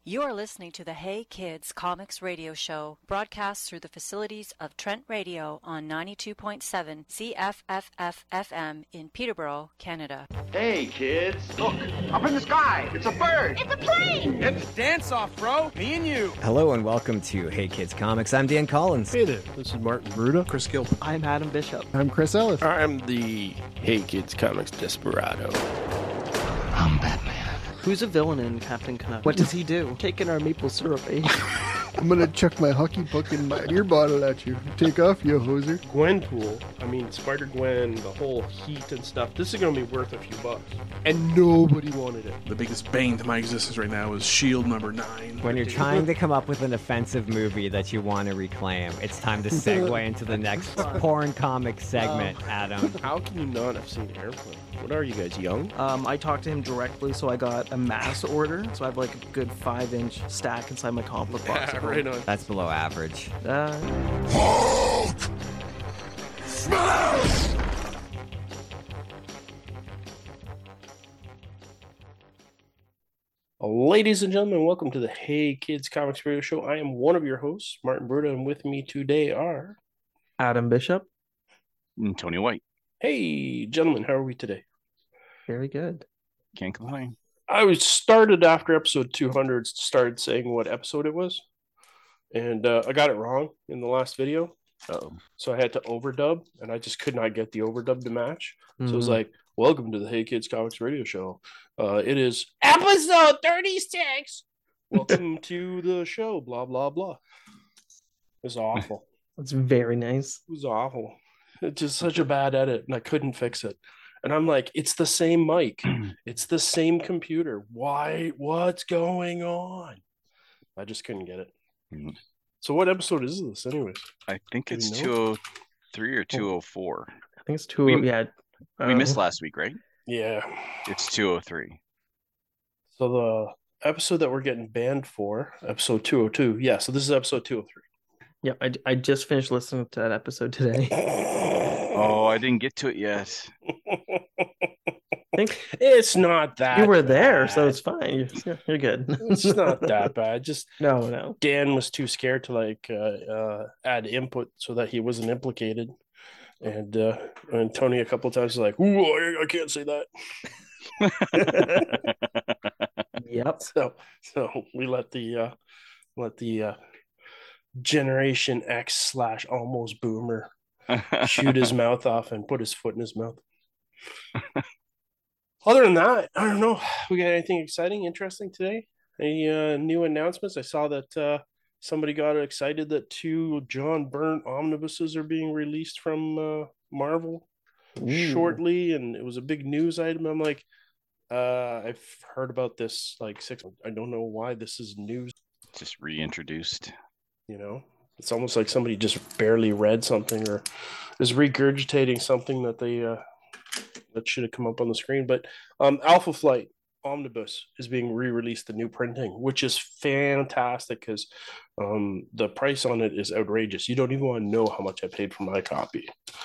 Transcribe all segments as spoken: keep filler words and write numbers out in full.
You are listening to the Hey Kids Comics Radio Show, broadcast through the facilities of Trent Radio on ninety-two point seven C F F F F M in Peterborough, Canada. Hey kids! Look, up in the sky! It's a bird! It's a plane! It's dance off, bro! Me and you! Hello and welcome to Hey Kids Comics. I'm Dan Collins. Hey there, this is Martin Bruda. Chris Gilbert. I'm Adam Bishop. I'm Chris Ellis. I'm the Hey Kids Comics Desperado. I'm Batman. Who's a villain in Captain Canuck? What does he do? Taking our maple syrup, eh? I'm gonna chuck my hockey puck in my beer bottle at you. Take off, you hoser. Gwenpool, I mean Spider-Gwen, the whole heat and stuff, this is gonna be worth a few bucks. And nobody wanted it. The biggest bane to my existence right now is SHIELD number nine. When you're trying to come up with an offensive movie that you want to reclaim, it's time to segue into the next porn comic segment, Adam. How can you not have seen Airplane? What are you guys, young? Um, I talked to him directly, so I got a mass order. So I have like a good five-inch stack inside my comic book box. Yeah, right on. That's below average. Uh, Hulk! Smash! Ladies and gentlemen, welcome to the Hey Kids Comics Radio Show. I am one of your hosts, Martin Bruda, and with me today are... Adam Bishop. And Tony White. Hey, gentlemen, how are we today? Very good. Can't complain. I was started after episode two hundred, started saying what episode it was, and uh, I got it wrong in the last video. Uh-oh. So I had to overdub, and I just could not get the overdub to match. Mm-hmm. So it was like, welcome to the Hey Kids Comics Radio Show. Uh, it is episode thirty-six. Welcome to the show, blah, blah, blah. It was awful. That's very nice. It was awful. It's just such a bad edit, and I couldn't fix it. And I'm like, it's the same mic. It's the same computer. Why? What's going on? I just couldn't get it. Mm-hmm. So what episode is this anyways? I think Do it's you know? two oh three or two oh four. I think it's two. We- yeah. We uh, missed last week, right? Yeah. It's two oh three. So the episode that we're getting banned for, episode two oh two. Yeah, so this is episode two oh three. Yeah, I, I just finished listening to that episode today. Oh, I didn't get to it yet. I think It's not that you were there, bad. so it's fine. You're, you're good. It's not that bad. Just No, no. Dan was too scared to like uh, uh, add input so that he wasn't implicated. And uh, and Tony a couple of times was like, "Ooh, I, I can't say that." Yep. So so we let the uh, let the uh, Generation X slash almost boomer shoot his mouth off and put his foot in his mouth. Other than that, I don't know. We got anything exciting, interesting today? Any uh, new announcements? I saw that uh, somebody got excited that two John Byrne omnibuses are being released from uh, Marvel Ooh. shortly, and it was a big news item. I'm like, uh, I've heard about this like six. I don't know why this is news. Just reintroduced. You know, it's almost like somebody just barely read something or is regurgitating something that they uh, that should have come up on the screen. But um, Alpha Flight Omnibus is being re-released, the new printing, which is fantastic because um, the price on it is outrageous. You don't even want to know how much I paid for my copy.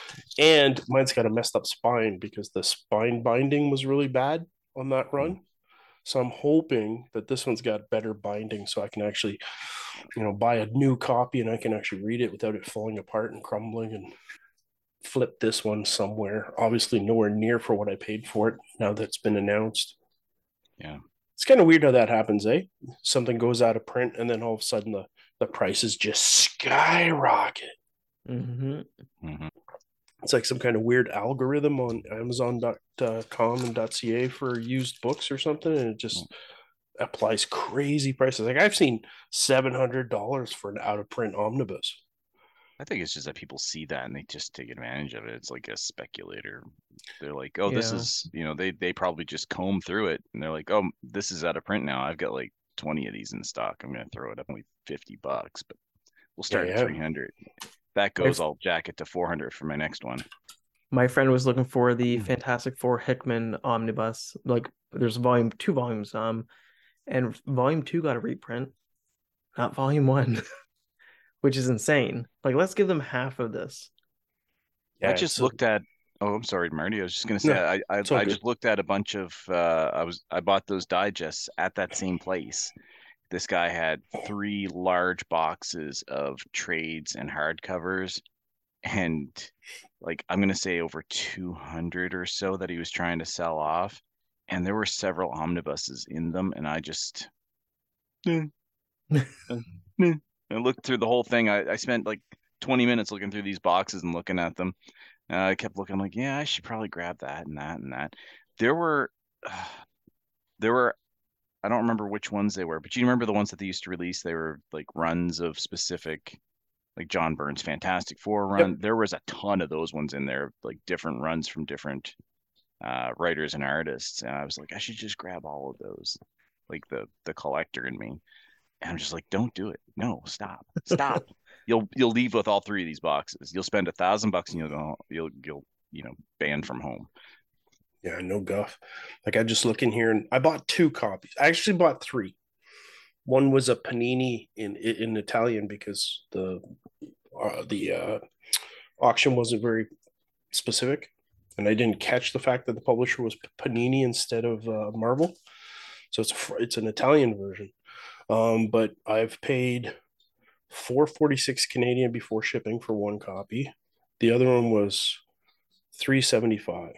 And mine's got a messed up spine because the spine binding was really bad on that run. So I'm hoping that this one's got better binding so I can actually, you know, buy a new copy and I can actually read it without it falling apart and crumbling and flip this one somewhere. Obviously nowhere near for what I paid for it now that's been announced. Yeah. It's kind of weird how that happens, eh? Something goes out of print and then all of a sudden the, the prices just skyrocket. Mm-hmm. Mm-hmm. It's like some kind of weird algorithm on amazon dot com and .ca for used books or something, and it just applies crazy prices. Like I've seen seven hundred dollars for an out-of-print omnibus. I think it's just that people see that and they just take advantage of it. It's like a speculator. They're like, oh, Yeah. this is, you know, they, they probably just comb through it and they're like, oh, this is out of print now. I've got like twenty of these in stock. I'm going to throw it up only fifty bucks, but we'll start Yeah, at yeah. three hundred. That goes, If- I'll jack it to four hundred for my next one. My friend was looking for the Hmm. Fantastic Four Hickman omnibus. Like, there's volume two volumes, um, and volume two got a reprint, not volume one, which is insane. Like, let's give them half of this. Yeah, I just so- looked at. Oh, I'm sorry, Marty. I was just gonna say No, I I, it's all I good. just looked at a bunch of. Uh, I was I bought those digests at that same place, this guy had three large boxes of trades and hardcovers, and like I'm gonna say over two hundred or so that he was trying to sell off, and there were several omnibuses in them, and I just I looked through the whole thing. I, I spent like twenty minutes looking through these boxes and looking at them. And I kept looking, I'm like, yeah, I should probably grab that and that and that. There were, uh, there were, I don't remember which ones they were, but you remember the ones that they used to release? They were like runs of specific, like John Byrne's Fantastic Four run. Yep. There was a ton of those ones in there, like different runs from different uh, writers and artists. And I was like, I should just grab all of those, like the the collector in me. And I'm just like, don't do it. No, stop, stop. you'll you'll leave with all three of these boxes. You'll spend a thousand bucks and you'll go, you'll you'll you know banned from home. Yeah, no guff. Like I just look in here and I bought two copies. I actually bought three. One was a Panini in in Italian because the uh, the uh, auction wasn't very specific, and I didn't catch the fact that the publisher was Panini instead of uh, Marvel. So it's a, it's an Italian version. Um, but I've paid four forty-six Canadian before shipping for one copy. The other one was three seventy-five.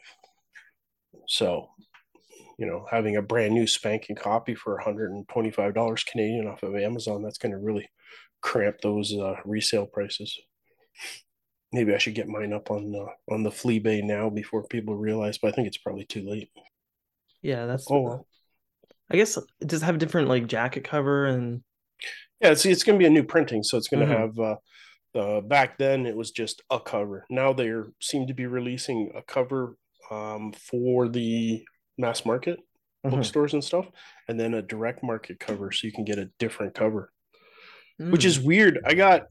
So, you know, having a brand new spanking copy for one hundred twenty-five dollars Canadian off of Amazon, that's going to really cramp those uh, resale prices. Maybe I should get mine up on uh, on the Fleabay now before people realize, but I think it's probably too late. Yeah, that's. Oh well. I guess it does have a different like jacket cover and. Yeah, it's it's going to be a new printing, so it's going to mm-hmm. have. Uh, uh, back then, it was just a cover. Now they seem to be releasing a cover um, for the mass market mm-hmm. bookstores and stuff, and then a direct market cover, so you can get a different cover, mm. which is weird. I got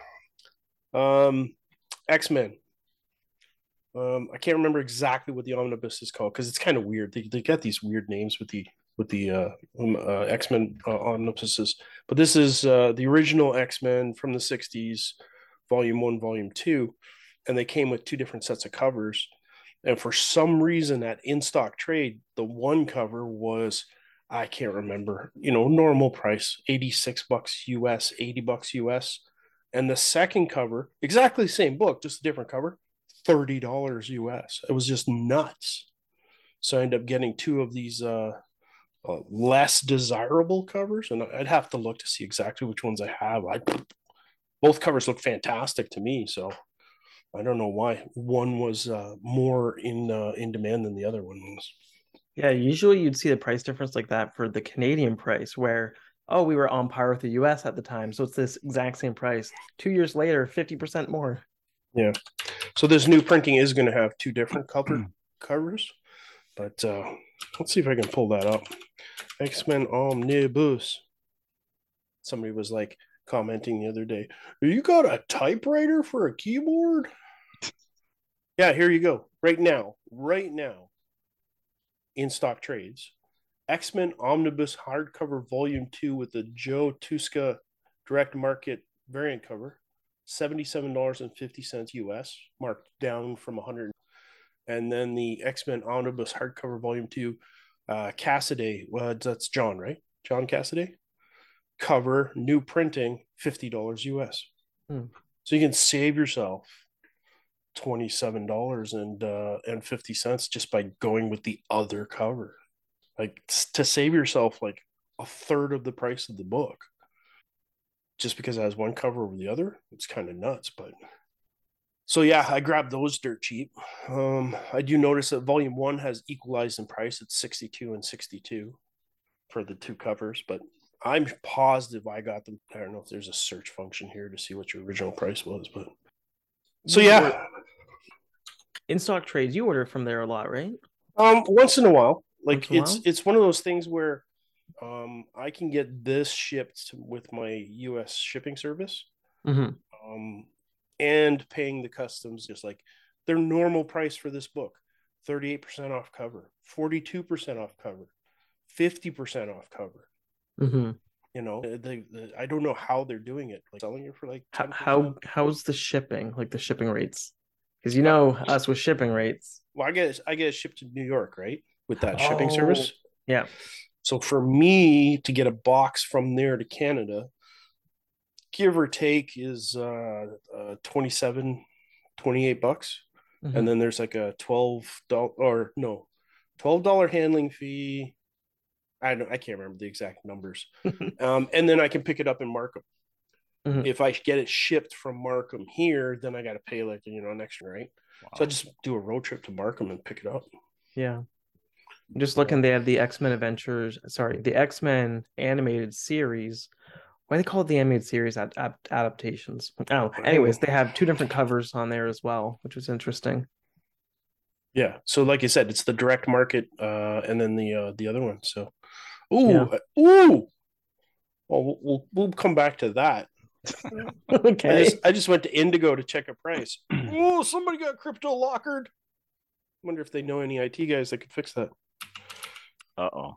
um, X-Men. Um, I can't remember exactly what the omnibus is called because it's kind of weird. They they got these weird names with the. with the uh, um, uh, X-Men uh, omnibuses. But this is uh, the original X-Men from the sixties, volume one, volume two, and they came with two different sets of covers. And for some reason at in-stock trade, the one cover was, I can't remember, you know, normal price, eighty-six bucks U S, eighty bucks U S. And the second cover, exactly the same book, just a different cover, thirty dollars U S. It was just nuts. So I ended up getting two of these uh, Uh, less desirable covers, and I'd have to look to see exactly which ones I have. I both covers look fantastic to me, so I don't know why one was uh, more in uh, in demand than the other one was. Yeah, usually you'd see the price difference like that for the Canadian price, where oh, we were on par with the U S at the time, so it's this exact same price. Two years later, fifty percent more. Yeah, so this new printing is going to have two different cover covers, but uh, let's see if I can pull that up. X-Men Omnibus. Somebody was like commenting the other day, you got a typewriter for a keyboard? Yeah, here you go. Right now, right now, in stock trades. X-Men Omnibus hardcover volume two with the Joe Tuska direct market variant cover, seventy-seven dollars and fifty cents U S, marked down from one hundred. And then the X-Men Omnibus hardcover volume two, uh, Cassaday, well, that's John, right? John Cassaday. Cover, new printing, fifty dollars U S. Hmm. So you can save yourself twenty-seven dollars and uh, and fifty cents just by going with the other cover. Like, to save yourself like a third of the price of the book just because it has one cover over the other. It's kind of nuts, but... So yeah, I grabbed those dirt cheap. Um, I do notice that volume one has equalized in price. It's sixty-two and sixty-two for the two covers, but I'm positive I got them. I don't know if there's a search function here to see what your original price was, but so yeah. In stock trades, you order from there a lot, right? Um, once in a while. Like in a it's while? it's one of those things where um I can get this shipped with my U S shipping service. Mm-hmm. Um and paying the customs, just like their normal price for this book, thirty-eight percent off cover, forty-two percent off cover, fifty percent off cover. Mm-hmm. You know, they, they, I don't know how they're doing it, like selling it for like ten percent. How how's the shipping, like the shipping rates? Because you know uh, us with shipping rates. Well, I get I get it shipped to New York, right? With that shipping oh, service. Yeah. So for me to get a box from there to Canada, give or take, is uh, uh twenty-seven, twenty-eight bucks. Mhm. And then there's like a twelve dollars or no, twelve dollars handling fee. I don't I can't remember the exact numbers. um, and then I can pick it up in Markham. Mhm. If I get it shipped from Markham here, then I got to pay like, you know, an extra, right? Wow. So I just do a road trip to Markham and pick it up. Yeah. Just looking, they have the X-Men Adventures, sorry, the X-Men animated series. Why do they call it the animated series ad- ad- adaptations? Oh, anyways, they have two different covers on there as well, which was interesting. Yeah. So like I said, it's the direct market, uh, and then the uh, the other one. So, ooh, yeah. uh, ooh. Well, we'll we'll come back to that. Okay. I just I just went to Indigo to check a price. Oh, somebody got crypto lockered. Wonder if they know any I T guys that could fix that. Uh oh.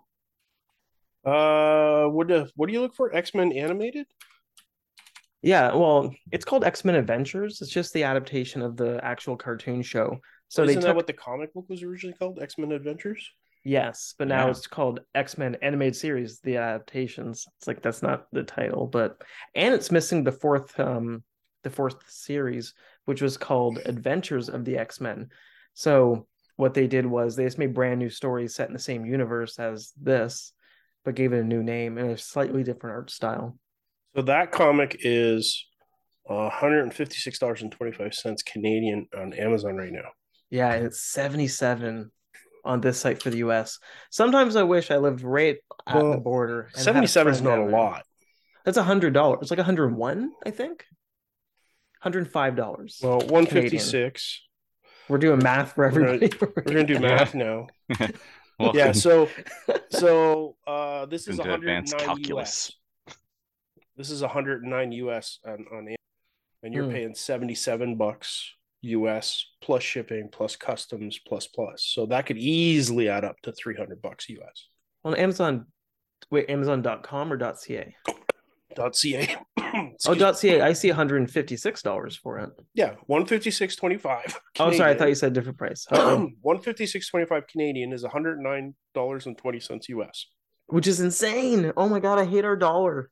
Uh, what do what do you look for? X-Men animated? Yeah, well, it's called X-Men Adventures. It's just the adaptation of the actual cartoon show. So Isn't they that took what the comic book was originally called? X-Men Adventures? Yes, but now Yeah. it's called X-Men Animated Series, the adaptations. It's like that's not the title, but and it's missing the fourth um the fourth series, which was called Adventures of the X-Men. So what they did was they just made brand new stories set in the same universe as this, but gave it a new name and a slightly different art style. So that comic is uh, one hundred fifty-six dollars and twenty-five cents Canadian on Amazon right now. Yeah, and it's seventy-seven on this site for the U S. Sometimes I wish I lived right at Well, the border. And seventy-seven is had a not friend a down there. lot. That's a hundred dollars. It's like a hundred and one, I think. Hundred five dollars. Well, one fifty-six. We're doing math for We're everybody. gonna, we're gonna do math now. Welcome. Yeah. So, so uh, this is Into one hundred advanced nine calculus. U S. This is one hundred nine U S on on Amazon, and you're Hmm. paying seventy-seven bucks U S plus shipping plus customs plus plus. So that could easily add up to three hundred bucks U S. On Amazon, wait, Amazon dot com or .ca? Dot .ca. Oh, dot .ca. I see one hundred fifty-six dollars for it. Yeah, one fifty-six twenty-five. Oh, sorry, I thought you said different price. Uh-oh. one fifty-six twenty-five Canadian is one hundred nine dollars and twenty cents U S. Which is insane. Oh my god, I hate our dollar.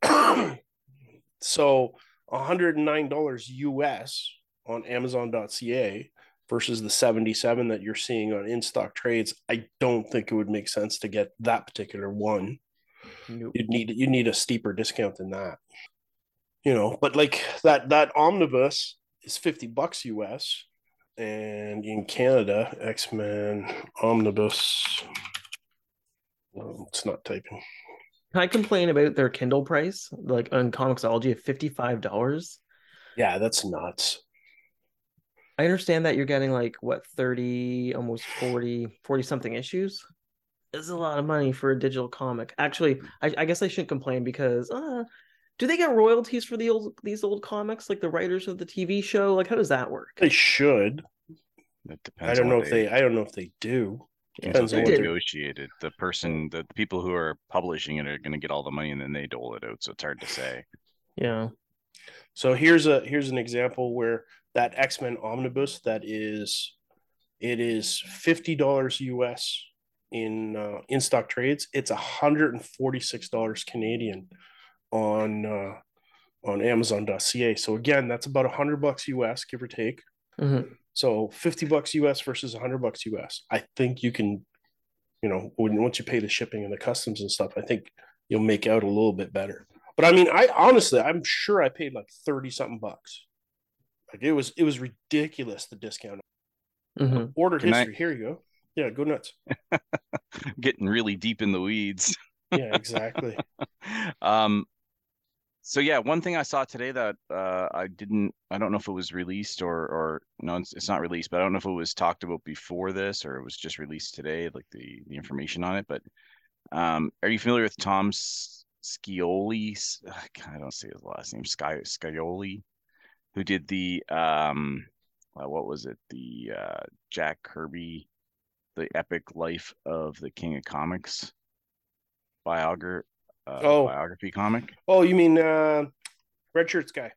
So one hundred nine dollars U S on Amazon dot C A versus the seventy-seven that you're seeing on In Stock Trades. I don't think it would make sense to get that particular one. Nope. You'd need you need a steeper discount than that. You know, but like that that omnibus is fifty bucks U S, and in Canada, X-Men omnibus. Well, it's not typing. Can I complain about their Kindle price? Like on Comixology at fifty-five dollars? Yeah, that's nuts. I understand that you're getting like what thirty, almost forty, forty something issues. It's a lot of money for a digital comic. Actually, I, I guess I shouldn't complain because uh, do they get royalties for the old these old comics, like the writers of the T V show? Like, how does that work? They should. It depends. I don't on know what if they. I don't know if they do. Yeah, Depends they on what they're- negotiated. The person, the people who are publishing it are going to get all the money, and then they dole it out. So it's hard to say. Yeah. So here's a here's an example where that X-Men omnibus that is it is fifty dollars U S in uh, in stock trades. It's one hundred forty-six dollars Canadian on uh, on Amazon dot C A. So again, that's about one hundred bucks U S, give or take. Mm-hmm. So fifty bucks U S versus one hundred bucks U S. I think you can, you know, when once you pay the shipping and the customs and stuff, I think you'll make out a little bit better. But I mean, I honestly, I'm sure I paid like thirty something bucks. Like it was, it was ridiculous the discount. Mm-hmm. Order Can I- history. Here you go. Yeah, go nuts. Getting really deep in the weeds. Yeah, exactly. um, so yeah, one thing I saw today that uh, I didn't, I don't know if it was released or, or no, it's, it's not released, but I don't know if it was talked about before this or it was just released today, like the the information on it. But um, are you familiar with Tom S- Scioli? S- I don't say his last name. Sky Scioli, who did the um, uh, what was it? The uh, Jack Kirby, the epic life of the King of Comics biography. Uh, Oh. biography comic. Oh, you mean uh, red shirts guy?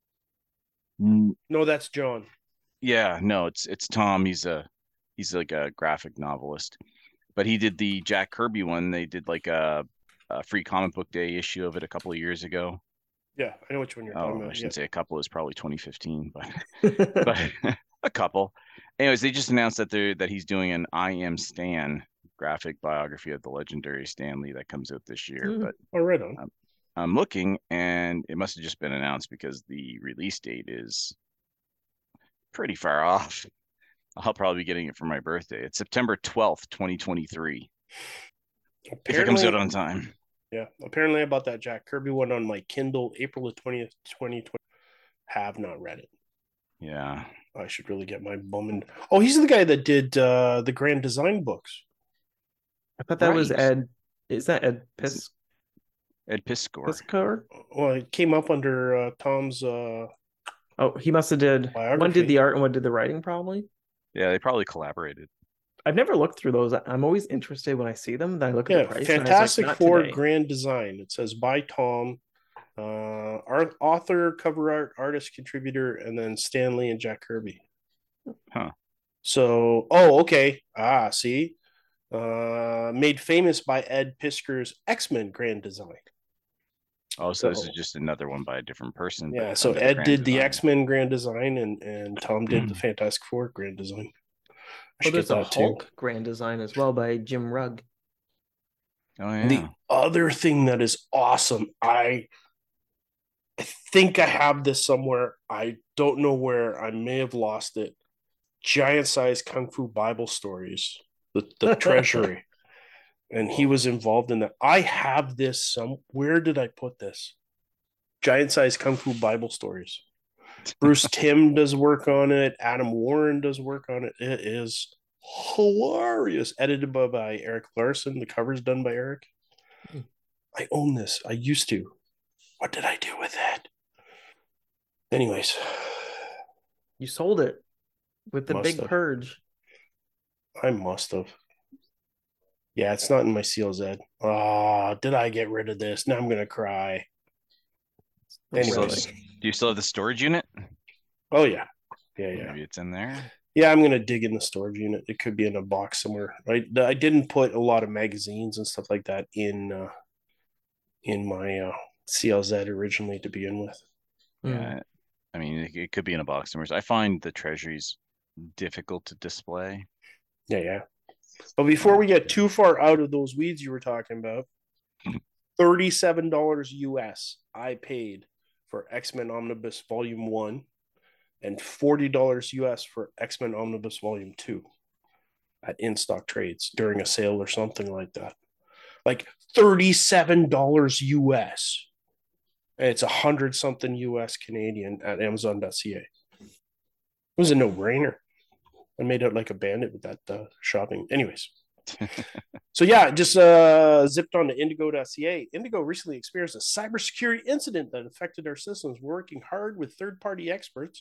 Mm, No, that's John. Yeah, no, it's it's Tom. He's a he's like a graphic novelist. but he did the Jack Kirby one. They did like a, a free comic book day issue of it a couple of years ago. Yeah, I know which one you're Oh, talking I about. shouldn't Yeah. say a couple. It's probably twenty fifteen, but but a couple. Anyways, they just announced that they're that he's doing an I Am Stan graphic biography of the legendary Stan Lee that comes out this year. Mm. But Oh, right on. um, I'm looking, and it must have just been announced because the release date is pretty far off. I'll probably be getting it for my birthday. It's September twelfth, twenty twenty-three. If it comes out on time. Yeah, apparently I bought that Jack Kirby one on my Kindle April the twentieth, twenty twenty. Have not read it. Yeah. I should really get my bum in. Oh, he's the guy that did uh, the Grand Design books. I thought that was Right. Ed. Is that Ed Pis- Ed Piscor. Piscor? Well, it came up under uh, Tom's. Uh, Oh, he must have did. One Biography. did the art and one did the writing, probably. Yeah, they probably collaborated. I've never looked through those. I'm always interested when I see them. Then I look at yeah, the price. and I was like, Fantastic not Four today. Grand Design. It says by Tom, uh, art, author, cover art, artist, contributor, and then Stanley and Jack Kirby. Huh. So, oh, okay. Ah, see, uh, made famous by Ed Piskor's X-Men Grand Design. Oh, so, So- this is just another one by a different person. but Yeah, it's so under the Ed Grand did the Design. X-Men Grand Design, and and Tom did the Fantastic Four Grand Design. I Oh, should there's get a that too. Hulk grand design as well by Jim Rugg. Oh yeah. The other thing that is awesome, I I think I have this somewhere. I don't know where. I may have lost it. Giant size Kung Fu Bible stories, the, the treasury. And he was involved in that. I have this some. Where did I put this? Giant size Kung Fu Bible stories. Bruce Timm does work on it. Adam Warren does work on it. It is hilarious. Edited by, by Eric Larson. The cover's done by Eric. I own this. I used to. What did I do with it? Anyways, You sold it with the Must big have. purge. I must have. Yeah, it's not in my C L Z. Oh, did I get rid of this? Now I'm gonna cry. Do you still have Anyways. the- do you still have the storage unit? Oh yeah. Yeah, yeah. Maybe it's in there. Yeah, I'm gonna dig in the storage unit. It could be in a box somewhere. I I didn't put a lot of magazines and stuff like that in uh, in my uh, C L Z originally to begin with. Yeah. I mean, it, it could be in a box somewhere. I find the treasuries difficult to display. Yeah, yeah. But before we get too far out of those weeds you were talking about, thirty-seven dollars U S I paid for X-Men Omnibus Volume one and forty dollars U S for X-Men Omnibus Volume two at in-stock trades during a sale or something like that. Like thirty-seven dollars U S. And it's a hundred something U S Canadian at Amazon dot C A. It was a no-brainer. I made out like a bandit with that uh, shopping. Anyways. So yeah, just uh, zipped on to indigo dot C A. Indigo recently experienced a cybersecurity incident that affected our systems. We're working hard with third-party experts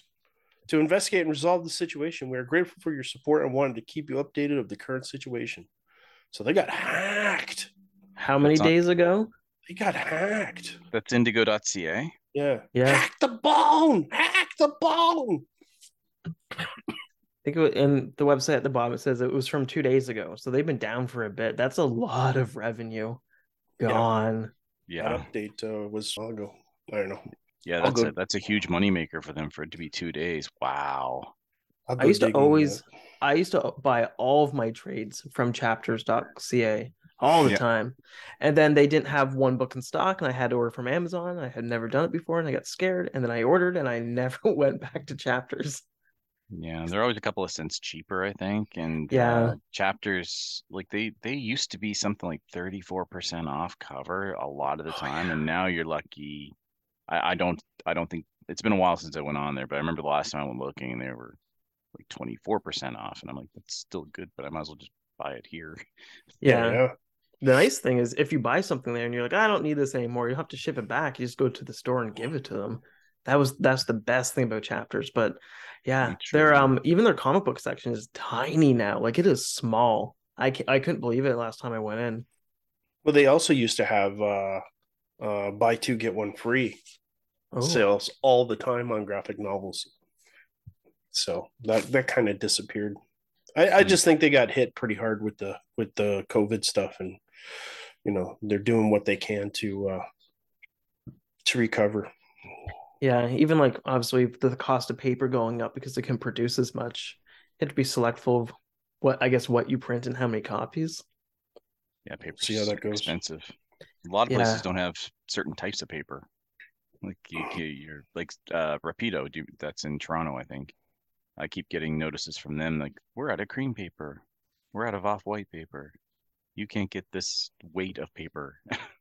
to investigate and resolve the situation. We are grateful for your support and wanted to keep you updated of the current situation. So they got hacked. How many That's not- days ago? They got hacked. That's indigo dot C A. Yeah. Yeah. Hack the bone. Hack the bone. I think it was, in the website at the bottom it says it was from two days ago, so they've been down for a bit. That's a lot of revenue gone. Yeah. That update uh, was a while ago. I don't know. Yeah, I'll that's go- a, that's a huge moneymaker for them for it to be two days. Wow. I'll I go used to dig into always, that. I used to buy all of my trades from chapters dot C A all the Yeah. time, and then they didn't have one book in stock, and I had to order from Amazon. I had never done it before, and I got scared, and then I ordered, and I never went back to Chapters. Yeah, they're always a couple of cents cheaper, I think. And Yeah. uh, chapters like they they used to be something like thirty-four percent off cover a lot of the Oh, time, yeah. and now you're lucky. I, I don't I don't think it's been a while since I went on there, but I remember the last time I went looking and they were like twenty-four percent off, and I'm like, that's still good, but I might as well just buy it here. Yeah. yeah. The nice thing is, if you buy something there and you're like, I don't need this anymore, you have to ship it back. You just go to the store and give it to them. That was that's the best thing about Chapters. But yeah, Very true. their um even their comic book section is tiny now. Like it is small. I ca- I couldn't believe it last time I went in. Well, they also used to have uh, uh, buy two get one free Oh, sales all the time on graphic novels. So that that kind of disappeared I, I just think they got hit pretty hard with the with the COVID stuff, and you know they're doing what they can to uh, to recover. Yeah, even like obviously the cost of paper going up because they can produce as much. You have to be selectful of what I guess what you print and how many copies. Yeah, paper's See how that goes. expensive. A lot of Yeah. places don't have certain types of paper. Like you, you you're like uh Rapido, do that's in Toronto, I think. I keep getting notices from them like, we're out of cream paper. We're out of off-white paper. You can't get this weight of paper.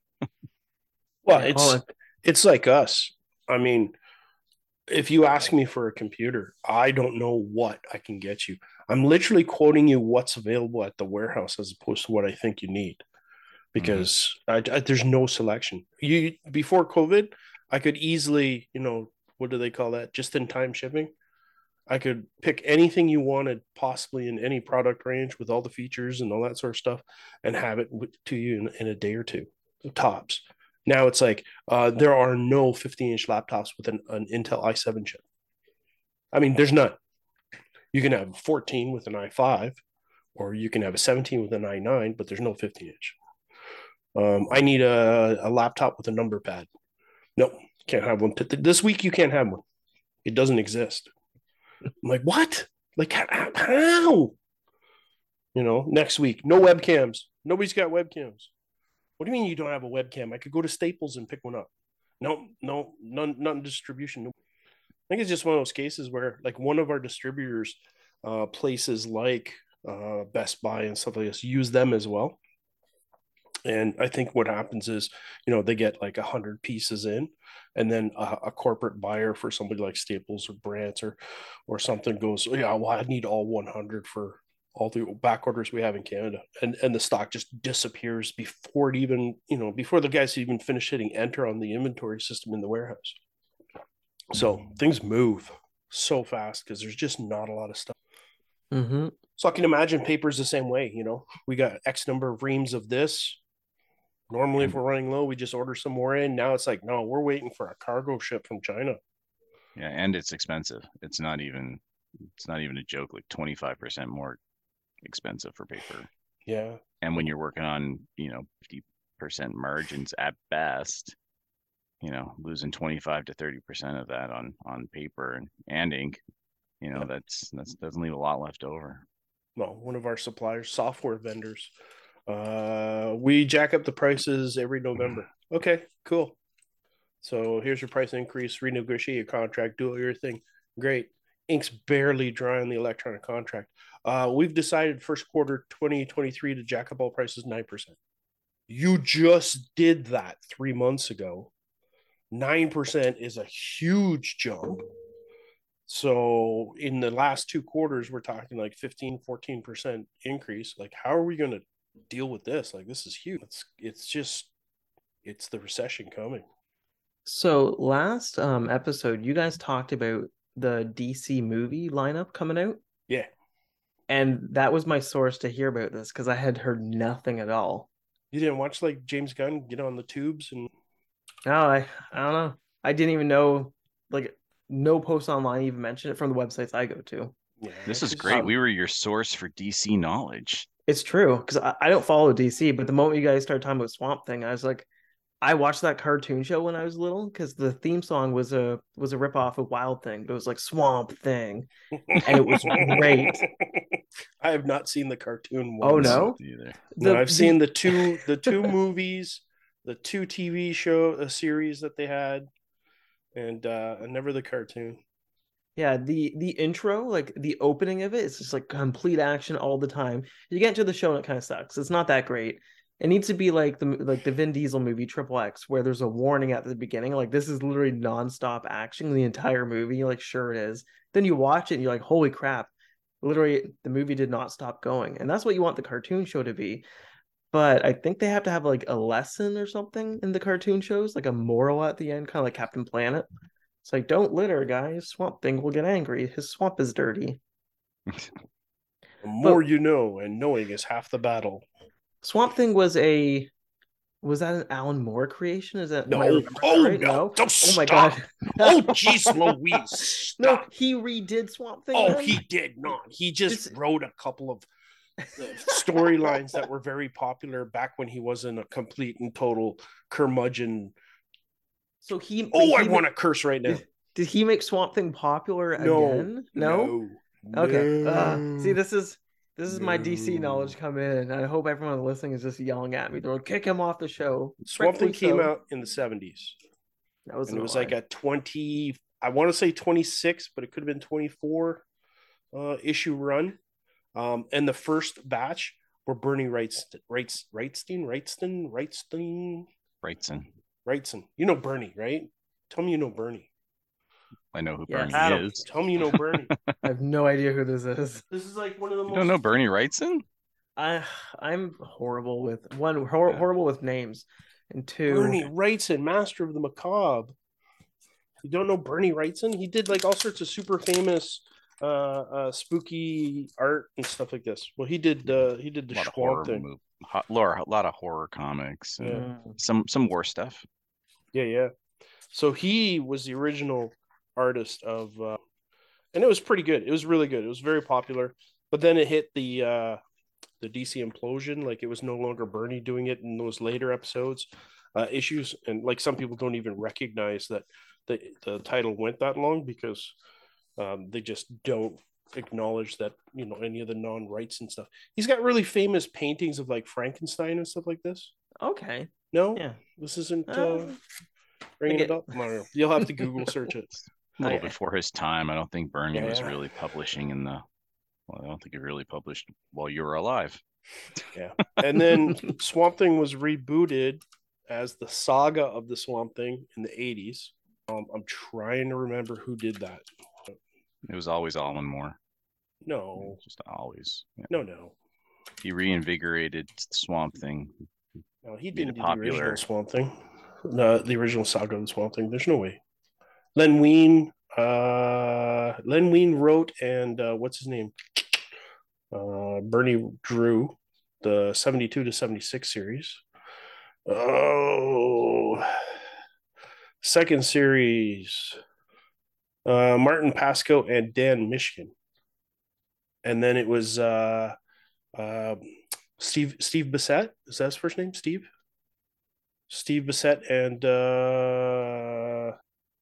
Well, Yeah, it's all like- it's like us. I mean, if you ask me for a computer, I don't know what I can get you. I'm literally quoting you what's available at the warehouse as opposed to what I think you need, because I, I, there's no selection. You before COVID, I could easily, you know, what do they call that? Just in time shipping. I could pick anything you wanted, possibly in any product range with all the features and all that sort of stuff, and have it w- to you in, in a day or two, tops. Now it's like uh, there are no fifteen inch laptops with an, an Intel i seven chip. I mean, there's none. You can have fourteen with an i five, or you can have a seventeen with an i nine, but there's no fifteen inch. Um, I need a, a laptop with a number pad. Nope, can't have one. This week you can't have one. It doesn't exist. I'm like, what? Like, how? You know, next week, no webcams. Nobody's got webcams. What do you mean you don't have a webcam? I could go to Staples and pick one up. No, no, none, none distribution. No. I think it's just one of those cases where, like, one of our distributors, uh, places like uh, Best Buy and stuff like this, use them as well. And I think what happens is, you know, they get like a hundred pieces in, and then a, a corporate buyer for somebody like Staples or Brands or, or something goes, yeah, well, I need all one hundred for all the back orders we have in Canada, and and the stock just disappears before it even, you know, before the guys even finish hitting enter on the inventory system in the warehouse. So things move so fast because there's just not a lot of stuff. Mm-hmm. So I can imagine paper's the same way. You know, we got X number of reams of this. Normally, if we're running low, we just order some more in. Now it's like, no, we're waiting for a cargo ship from China. Yeah, and it's expensive. It's not even it's not even a joke. Like twenty-five percent more expensive for paper. Yeah. And when you're working on, you know, fifty percent margins at best, you know, losing twenty-five to thirty percent of that on on paper and, and ink, you know, Yeah. that's that's doesn't leave a lot left over. Well, one of our suppliers, software vendors, uh, we jack up the prices every November. Okay, cool. So here's your price increase, renegotiate your contract, do your thing. Great. Ink's barely dry on the electronic contract. Uh, we've decided first quarter twenty twenty-three to jack up all prices nine percent. You just did that three months ago. nine percent is a huge jump. So in the last two quarters, we're talking like fifteen, fourteen percent increase. Like, how are we going to deal with this? Like, this is huge. It's, it's just, it's the recession coming. So last um episode, you guys talked about the D C movie lineup coming out. Yeah. And that was my source to hear about this because I had heard nothing at all. You didn't watch like James Gunn get on the tubes and No, I I don't know. I didn't even know, like, no post online even mentioned it from the websites I go to. yeah, This is it's- great. um, We were your source for D C knowledge. It's true because I, I don't follow D C, but the moment you guys started talking about Swamp Thing, I was like, I watched that cartoon show when I was little because the theme song was a was a ripoff of Wild Thing, but it was like Swamp Thing, and it was great. I have not seen the cartoon. Oh once. no, Either. No, The- I've seen the two the two movies, the two T V show a series that they had, and uh never the cartoon. Yeah, the the intro, like the opening of it, it's just like complete action all the time. You get into the show and it kind of sucks. It's not that great. It needs to be like the like the Vin Diesel movie Triple X, where there's a warning at the beginning, like this is literally nonstop action the entire movie. You're like, sure it is. Then you watch it and you're like, holy crap! Literally, the movie did not stop going, and that's what you want the cartoon show to be. But I think they have to have like a lesson or something in the cartoon shows, like a moral at the end, kind of like Captain Planet. It's like, don't litter, guys. Swamp Thing will get angry. His swamp is dirty. The more you know, and knowing is half the battle. Swamp Thing was a Was that an Alan Moore creation? Is that No. am I remembering Oh, that right? no. Don't Oh my stop. god. Oh, jeez, Louise. No, Stop. he redid Swamp Thing. Oh, then? he did not. He just Just- wrote a couple of uh, storylines that were very popular back when he wasn't a complete and total curmudgeon. So he. Oh, he I ma- want to curse right now. Did, did he make Swamp Thing popular No, again? No. no, Okay. no. Uh, see, this is this is my D C No. knowledge come in. I hope everyone listening is just yelling at me. They're like, kick him off the show. Swamp Thing Rightfully came so. out in the seventies. That was And it was lie. like a twenty, I want to say twenty-six, but it could have been twenty-four uh, issue run. Um, and the first batch were Bernie Wrights, Wrights, Wrightstein, Wrightstein, Wrightstein, Wrightson. Wrightson. You know Bernie, right? Tell me you know Bernie. I know who Yeah, Bernie Adam, is. tell me you know Bernie. I have no idea who this is. This is like one of the You most. don't know Bernie Wrightson? I I'm horrible with one hor- Yeah. horrible with names, and two. Bernie Wrightson, Master of the Macabre. You don't know Bernie Wrightson? He did like all sorts of super famous uh, uh spooky art and stuff like this. Well, he did uh he did A the lot of horror Swamp Thing. mov- ho- Laura, a lot of horror comics. And Yeah. Some some war stuff. Yeah, yeah. So he was the original artist of uh and it was pretty good. It was really good. It was very popular. But then it hit the uh the D C implosion. Like it was no longer Bernie doing it in those later episodes, uh issues. And like some people don't even recognize that the the title went that long because um they just don't acknowledge that, you know, any of the non-rights and stuff. He's got really famous paintings of like Frankenstein and stuff like this. Okay. No? Yeah. This isn't uh, Uh, ringing get- it up? I don't know. You'll have to Google search it. A little I- before his time. I don't think Bernie was Yeah. really publishing in the. Well, I don't think he really published while you were alive. Yeah. And then Swamp Thing was rebooted as the Saga of the Swamp Thing in the eighties. Um, I'm trying to remember who did that. It was always Alan Moore. No, Just always. Yeah. no, no. He reinvigorated Swamp Thing. No, he Made didn't it do the popular. original Swamp Thing. No, the original Saga of the Swamp Thing. There's no way. Len Wein, uh, Len Wein wrote, and uh, what's his name? Uh, Bernie drew the seventy-two to seventy-six series. Oh, second series. Uh, Martin Pasco and Dan Mishkin. And then it was uh, uh, Steve Steve Bissett. Is that his first name? Steve? Steve Bissett and uh,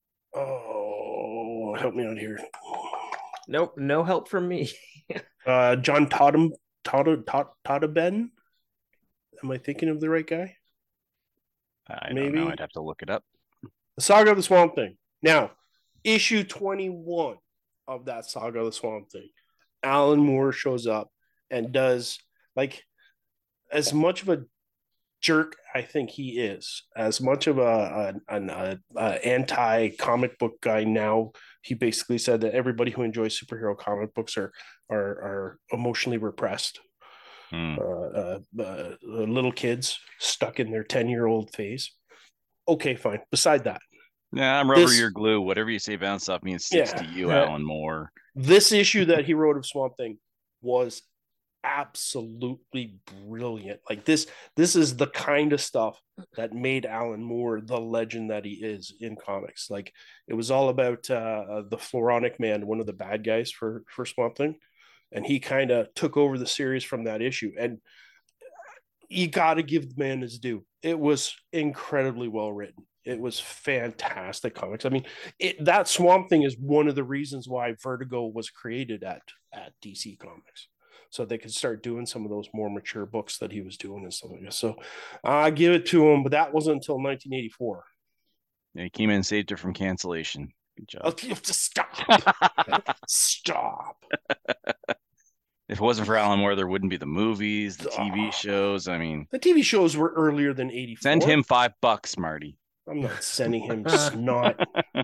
oh, help me out here. Nope. No help from me. Uh, John Toddem Todd Todd Toddaben. Am I thinking of the right guy? I don't Maybe. know. I'd have to look it up. The Saga of the Swamp Thing. Now, issue twenty-one of that Saga of the Swamp Thing. Alan Moore shows up and does, like, as much of a jerk I think he is, as much of a an, a, a anti comic book guy now. He basically said that everybody who enjoys superhero comic books are are, are emotionally repressed. Hmm. Uh, uh, uh, little kids stuck in their ten year old phase. Okay, fine. Beside that, Yeah, I'm rubber, This- your glue. Whatever you say bounce off me and sticks Yeah. to you, Yeah. Alan Moore. this issue that he wrote of Swamp Thing was absolutely brilliant. Like this, this is the kind of stuff that made Alan Moore the legend that he is in comics. Like it was all about uh, the Floronic Man, one of the bad guys for for Swamp Thing, and he kind of took over the series from that issue. And you got to give the man his due. It was incredibly well written. It was fantastic comics. I mean, it, that Swamp Thing is one of the reasons why Vertigo was created at at D C Comics, so they could start doing some of those more mature books that he was doing and stuff like that. So I give it to him, but that wasn't until nineteen eighty-four. Yeah, he came in and saved it from cancellation. Good job. Oh, you have to stop. Stop. If it wasn't for Alan Moore, there wouldn't be the movies, the T V Oh. shows. I mean, The T V shows were earlier than eighty-four. send him five bucks, Marty. I'm not sending him snot.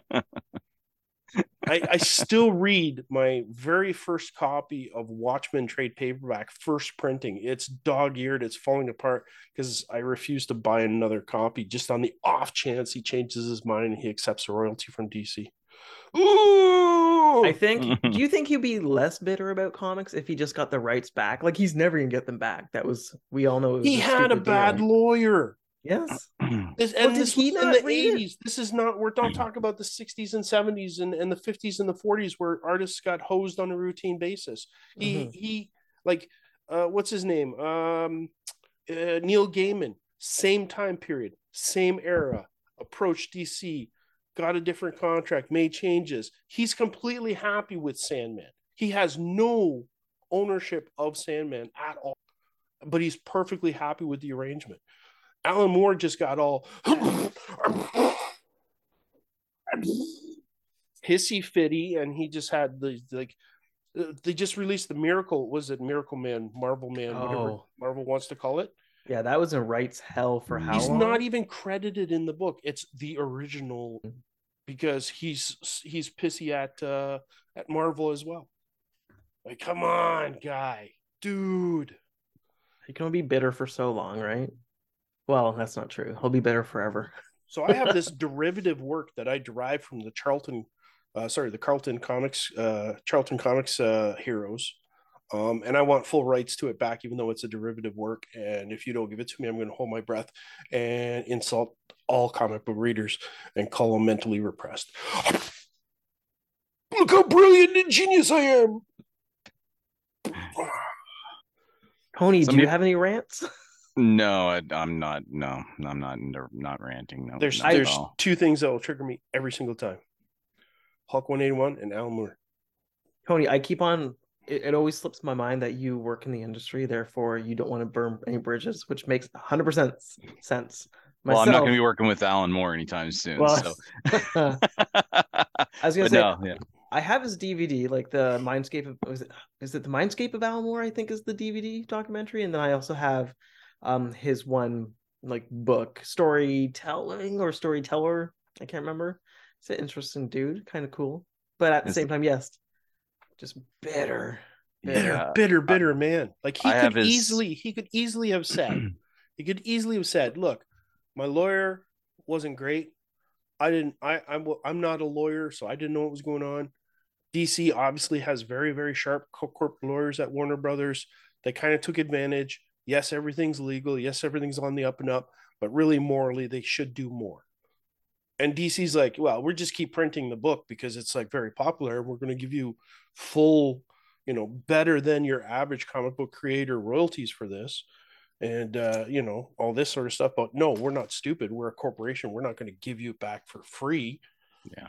I, I still read my very first copy of Watchmen trade paperback, first printing. It's dog-eared, it's falling apart because I refuse to buy another copy just on the off chance he changes his mind and he accepts a royalty from D C. Ooh! I think. Do you think he'd be less bitter about comics if he just got the rights back? Like he's never gonna get them back. That was we all know. It was He had a stupid bad deal. lawyer. Yes. This, Well, and did this he was in not the read it? eighties. This is not, we're not talking about the sixties and seventies and, and the fifties and the forties where artists got hosed on a routine basis. He, Mhm. he, like, uh, what's his name? Um, uh, Neil Gaiman, same time period, same era, approached D C, got a different contract, made changes. He's completely happy with Sandman. He has no ownership of Sandman at all, but he's perfectly happy with the arrangement. Alan Moore just got all hissy fitty, and he just had the like. They just released the Miracle. Was it Miracle Man, Marvel Man, whatever Oh. Marvel wants to call it? Yeah, that was in rights hell for how He's long? not even credited in the book. It's the original because he's he's pissy at uh, at Marvel as well. Like, come on, guy, dude. He can only be bitter for so long, right? Well, that's not true. He'll be bitter forever. So I have this derivative work that I derive from the Charlton, uh, sorry, the Carlton Comics, uh, Charlton Comics uh, heroes, um, and I want full rights to it back, even though it's a derivative work. And if you don't give it to me, I'm going to hold my breath and insult all comic book readers and call them mentally repressed. Look how brilliant and genius I am. Tony, Some do you peop- have any rants? No, I, I'm not. No, I'm not. Not ranting. No, There's not at there's all. two things that will trigger me every single time: Hulk one eighty-one and Alan Moore. Tony, I keep on. It, it always slips my mind that you work in the industry, therefore you don't want to burn any bridges, which makes one hundred percent sense. Well, I'm not Myself- going to be working with Alan Moore anytime soon. Well, so, I was gonna But say, no, yeah. I have his D V D, like the Mindscape of was it is it the Mindscape of Alan Moore, I think is the D V D documentary, and then I also have um his one like book, storytelling or storyteller. I can't remember. It's an interesting dude, kind of cool, but at the It's- same time, yes, just bitter. bitter, Yeah. bitter, bitter man. Like he I have could his- easily, he could easily have said, he could easily have said, "Look, my lawyer wasn't great. I didn't. I I'm I'm not a lawyer, so I didn't know what was going on." D C obviously has very very sharp corporate lawyers at Warner Brothers. They kind of took advantage. Yes, everything's legal. Yes, everything's on the up and up. But really, morally, they should do more. And D C's like, well, we're just keep printing the book because it's like very popular. We're going to give you full, you know, better than your average comic book creator royalties for this. And, uh, you know, all this sort of stuff. But no, we're not stupid. We're a corporation. We're not going to give you it back for free. Yeah.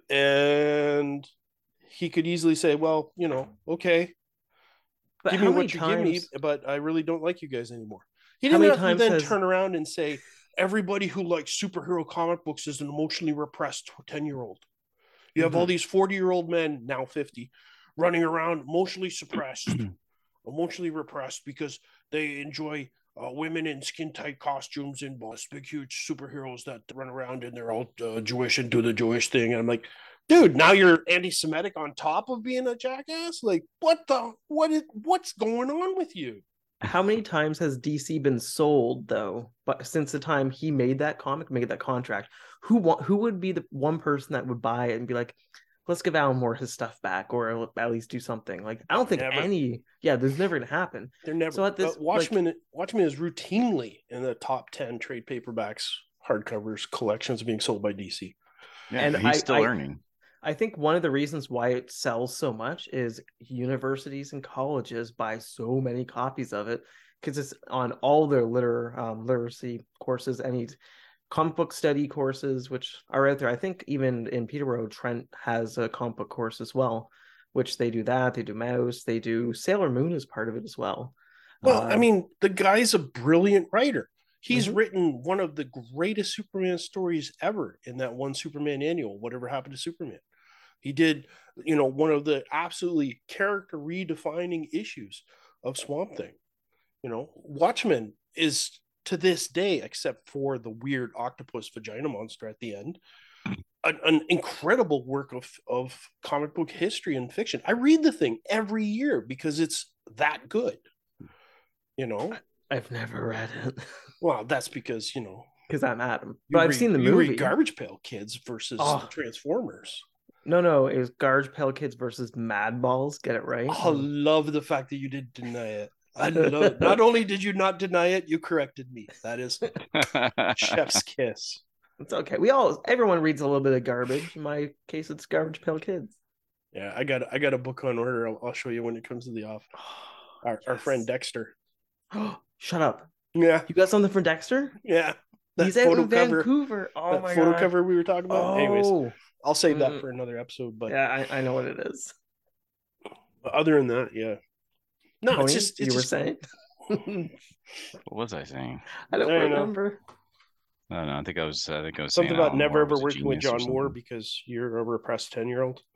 And he could easily say, well, you know, okay, But give how me many what you give me, times- but I really don't like you guys anymore. He How didn't many have to times then has- turn around and say, everybody who likes superhero comic books is an emotionally repressed ten-year-old. You have all Mhm. these forty-year-old men, now fifty, running around emotionally suppressed, emotionally repressed because they enjoy uh, women in skin-tight costumes and boss, big, huge superheroes that run around and they're all uh, Jewish and do the Jewish thing. And I'm like, dude, now you're anti-Semitic on top of being a jackass? Like, what the, what is, what's going on with you? How many times has D C been sold though? But since the time he made that comic, made that contract, who wa- who would be the one person that would buy it and be like, let's give Alan Moore his stuff back, or at least do something? Like, I don't think Never. any. Yeah, there's never gonna happen. They're never. So at this, uh, Watchmen, Watchmen is routinely in the top ten trade paperbacks, hardcovers, collections being sold by D C. Yeah, And he's I- still I- earning. I think one of the reasons why it sells so much is universities and colleges buy so many copies of it because it's on all their liter um, literacy courses, any comic book study courses, which are out there. I think even in Peterborough, Trent has a comic book course as well, which they do that. They do Mouse. They do Sailor Moon as part of it as well. Well, I Um, mean, the guy's a brilliant writer. He's Mhm. written one of the greatest Superman stories ever in that one Superman annual, Whatever Happened to Superman. He did, you know, one of the absolutely character redefining issues of Swamp Thing. You know, Watchmen is to this day, except for the weird octopus vagina monster at the end, an, an incredible work of, of comic book history and fiction. I read the thing every year because it's that good. You know, I've never read it well, that's because, you know, because I'm Adam, you but I've read- seen the you movie. read Garbage Pail Kids versus Oh. the Transformers. No, no, it was Garbage Pail Kids versus Mad Balls. Get it right? I love the fact that you didn't deny it. I love it. Not only did you not deny it, you corrected me. That is chef's kiss. It's okay. We all, everyone reads a little bit of garbage. In my case, it's Garbage Pail Kids. Yeah, I got I got a book on order. I'll, I'll show you when it comes to the office. Our, our friend Dexter. Shut up. Yeah. You got something for Dexter? Yeah. That He's out photo in cover, Vancouver. Oh that my photo god. cover we were talking about. Oh. Anyways, I'll save that Mm. for another episode. But Yeah, I, I know what it is. other than that, yeah. No, Tony, it's just it's you were just, saying? What was I saying? I don't I don't know. remember. I don't know. I think I was. I think I was something saying about Alan never Moore ever was a working with genius or John Moore something. because you're a repressed ten year old.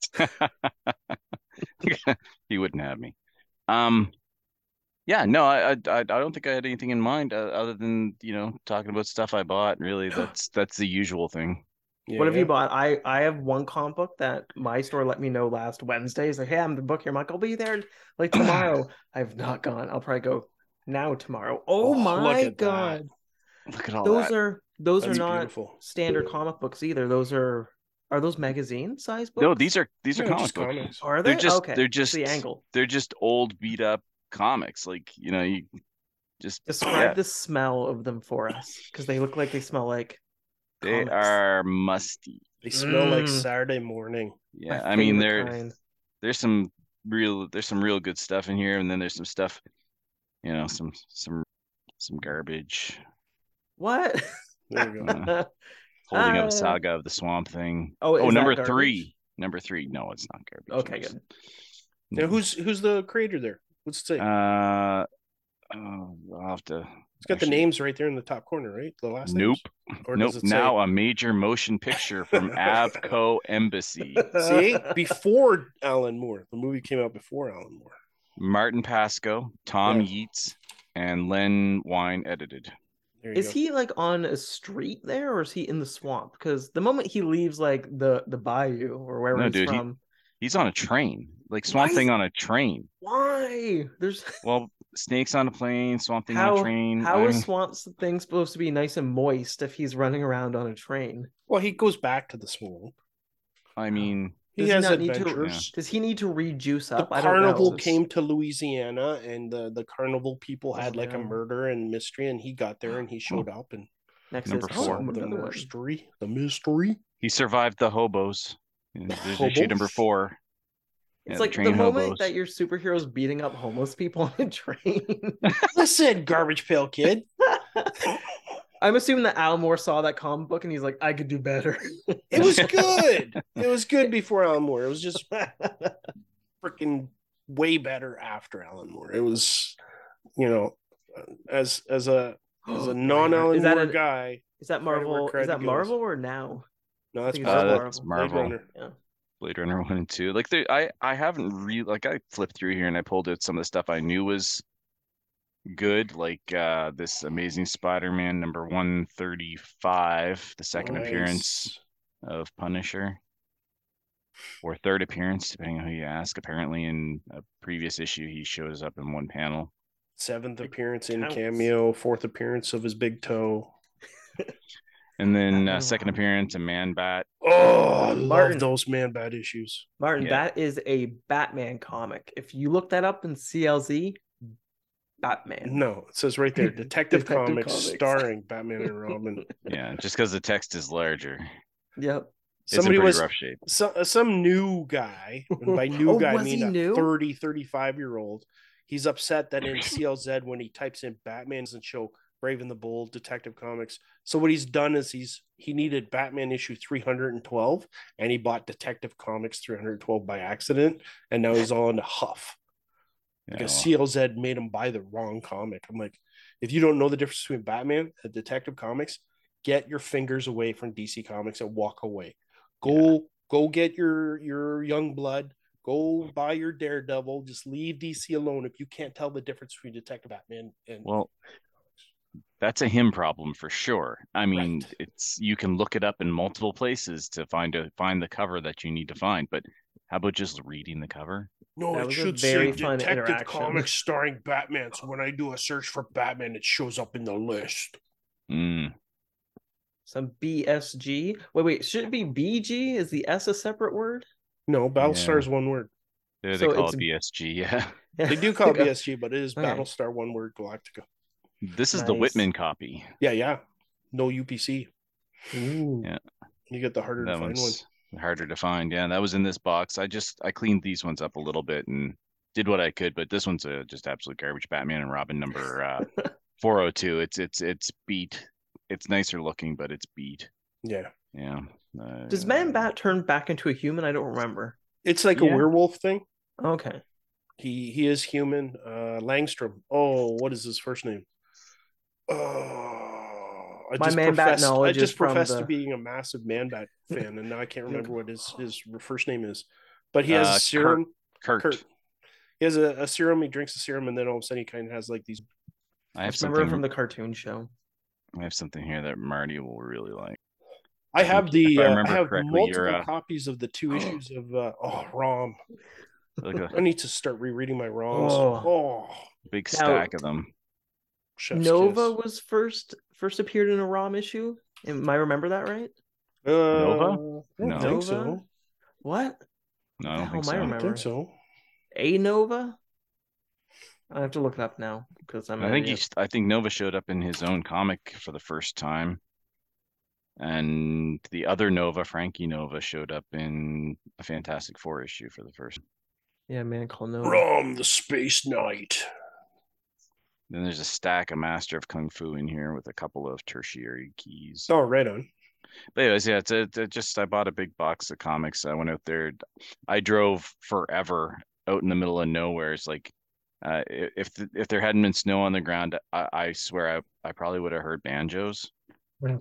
He wouldn't have me. Um, yeah, no, I, I, I I don't think I had anything in mind uh, other than you know talking about stuff I bought. Really, that's that's the usual thing. Yeah, What have yeah. you bought? I I have one comic book that my store let me know last Wednesday. He's like, hey, I'm the book here. I'm like, I'll be there like tomorrow. I've not gone. I'll probably go now tomorrow. Oh, Oh, look my at that. god. Look at all Those that. are those That's are not beautiful. standard comic books either. Those are are those magazine size books? No, these are these are No, comic just books. comics. Are they? They're just okay. they're It's just the angle. they're just old beat up comics. Like you know you just Describe yeah, the smell of them for us, because they look like they smell like they comics. are musty. They smell like Mm. Saturday morning. Yeah, My I mean favorite there kind. there's some real there's some real good stuff in here, and then there's some stuff, you know, some some some garbage. What? There you go. Uh, holding up Uh, Saga of the Swamp Thing. Oh, Oh, is that number garbage? three. Number three. No, it's not garbage. Okay, It's- good. Now, who's who's the creator there? What's it say? Uh, oh, I'll have to. it's got actually- the names right there in the top corner, right? The last Nope. names? Or Nope. does it say- Now a major motion picture from Avco Embassy. See, before Alan Moore, the movie came out before Alan Moore. Martin Pasco, Tom Yeah. Yeats, and Len Wein edited. There you Is go. he like on a street there, or is he in the swamp? Because the moment he leaves like the the bayou or wherever No, he's dude, he- from, He's on a train, like Swamp Why is- Thing on a train. why? There's Well, snakes on a plane, Swamp Thing on how a train. how I is mean, Swamp Thing supposed to be nice and moist if he's running around on a train? Well, he goes back to the swamp. I mean, He Does he has not need to- adventures. Does he need to rejuice The up? I don't carnival know. came to Louisiana, and the the carnival people had Oh, like a yeah. murder and mystery, and he got there and he showed up and Next Number is four. oh, the another one. mystery, the mystery. he survived the hobos. And There's issue number Hobos? four. It's Yeah, like the train moment hobos. that your superheroes beating up homeless people on a train. Listen, garbage pail kid. I'm assuming that Al Moore saw that comic book and he's like, I could do better. It was good. It was good before Alan Moore. It was just freaking way better after Alan Moore. It was, you know, as as a as a non Alan Is that Moore a- guy. Is that Credit where Marvel? credit Is that goes. Marvel or now? No, that's I think it's Uh, Marvel. that's Blade Marvel. Runner. Yeah. Blade Runner one and two. Like they, I, I haven't really like I flipped through here and I pulled out some of the stuff I knew was good, like uh this Amazing Spider-Man number one thirty-five, the second Nice. appearance of Punisher, or third appearance, depending on who you ask. Apparently, in a previous issue, he shows up in one panel. Seventh appearance in counts. cameo, fourth appearance of his big toe. And then Batman uh, second one. appearance, a Man Bat. Oh, I Martin. love those man bad issues. Martin, Yeah. that is a Batman comic. If you look that up in C L Z, Batman. No, it says right there, Detective, Detective Comics, Comics. starring Batman and Robin. Yeah, just because the text is larger, Yep. it's in Somebody pretty was rough shape. some, some new guy, and by new Oh, guy I was he mean a new? thirty, thirty-five year old. He's upset that in C L Z when he types in Batman doesn't show Brave and the Bold, Detective Comics. So what he's done is he's he needed Batman issue three hundred twelve and he bought Detective Comics three hundred twelve by accident, and now he's all in a huff. Yeah, Because well, C L Z made him buy the wrong comic. I'm like, if you don't know the difference between Batman and Detective Comics, get your fingers away from D C Comics and walk away. Go, go get your your Young Blood. Go buy your Daredevil. Just leave D C alone if you can't tell the difference between Detective Batman and. well, that's a him problem for sure. I mean, Right. it's you can look it up in multiple places to find a find the cover that you need to find, but how about just reading the cover? no, That it was a should very say fun Detective interaction. Comics starring Batman. So when I do a search for Batman, it shows up in the list. Mm. Some B S G. Wait, wait. Should it be B G? Is the S a separate word? No, Battlestar Yeah. is one word. They, they So call it's- it B S G. Yeah. Yeah. They do call it B S G, but it is Okay. Battlestar One Word Galactica. This is the Nice. Whitman copy. Yeah, yeah. No U P C. Ooh. Yeah. You get the harder That to find one. one's harder to find. Yeah, that was in this box. I just I cleaned these ones up a little bit and did what I could, but this one's a just absolute garbage. Batman and Robin number uh, four oh two. It's it's it's beat. It's nicer looking, but it's beat. Yeah. Yeah. Uh, Does Man Bat turn back into a human? I don't remember. It's like Yeah. a werewolf thing. Okay. He he is human. Uh Langstrom. Oh, what is his first name? Oh, I My just Man Bat professed, I knowledge is just from professed the- to being a massive Man Bat fan, and now I can't remember what his his first name is. But he has Uh, a serum. Kurt. Kurt. He has a, a serum. He drinks a serum, and then all of a sudden he kind of has like these. I have Just remember something from the cartoon show. I have something here that Marty will really like. I have think- the. if I Uh, I remember have correctly, multiple you're, uh, copies of the two issues of. Uh, oh, Rom. Like a I need to start rereading my Roms. Oh. Oh, big Now- stack of them. chef's Nova kiss. was first first appeared in a ROM issue. Am I remember that right? Uh, Nova? I don't No. think Nova? so. What? No, I The don't hell think am I so. I don't remember? think so. A Nova? I have to look it up now because I'm. I an think idiot. he's. I think Nova showed up in his own comic for the first time, and the other Nova, Frankie Nova, showed up in a Fantastic Four issue for the first. Yeah, man called Nova. Rom, the Space Knight. Then there's a stack of Master of Kung Fu in here with a couple of tertiary keys. Oh, right on. But anyways, yeah, it's a, it just I bought a big box of comics. I went out there. I drove forever out in the middle of nowhere. It's like, uh, i- if the, if there hadn't been snow on the ground, I, I swear I I probably would have heard banjos. Yeah.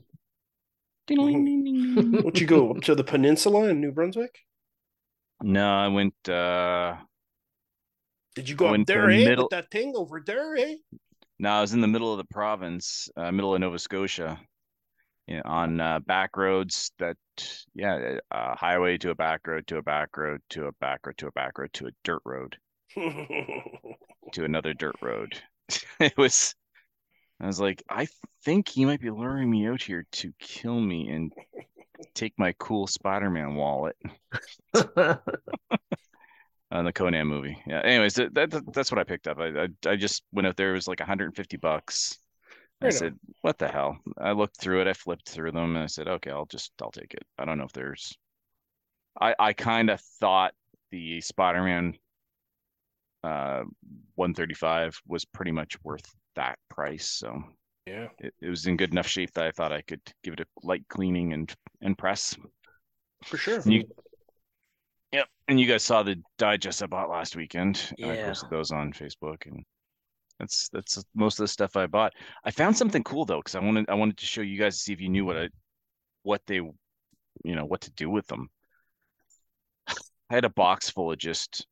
Would you go up to the peninsula in New Brunswick? No, I went. uh Did you go Went up to there, the eh? middle- With that thing over there, eh? No, I was in the middle of the province, uh, middle of Nova Scotia, you know, on uh, back roads that, yeah, a highway to a back road to a back road to a back road to a back road to a dirt road to another dirt road. It was, I was like, I think he might be luring me out here to kill me and take my cool Spider-Man wallet. On the Conan movie. Yeah. Anyways, that, that that's what I picked up. I, I I just went out there. It was like one hundred fifty bucks. I Right said, on. "What the hell?" I looked through it. I flipped through them, and I said, "Okay, I'll just I'll take it." I don't know if there's. I I kind of thought the Spider-Man uh one thirty-five was pretty much worth that price. So Yeah, it, it was in good enough shape that I thought I could give it a light cleaning and and press. for sure. And you, Yep. And you guys saw the digest I bought last weekend. I Yeah. posted those on Facebook, and that's that's most of the stuff I bought. I found something cool though, because I wanted I wanted to show you guys to see if you knew what I what they you know what to do with them. I had a box full of just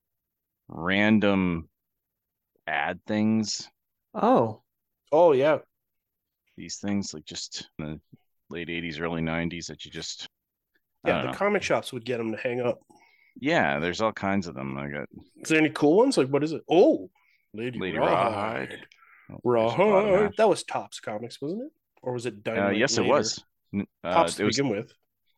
random ad things. Oh, Oh yeah, These things like just in the late eighties, early nineties that you just I yeah. don't The know. comic shops would get them to hang up. Yeah, there's all kinds of them. I got Is there any cool ones? Like what is it? Oh, Lady, Lady Rawhide. Rawhide. Oh, there's the bottom Rawhide. half. That was Topps Comics, wasn't it? Or was it Uh, Dynamite? yes, it later? was. N- Uh, Topps to it was begin with.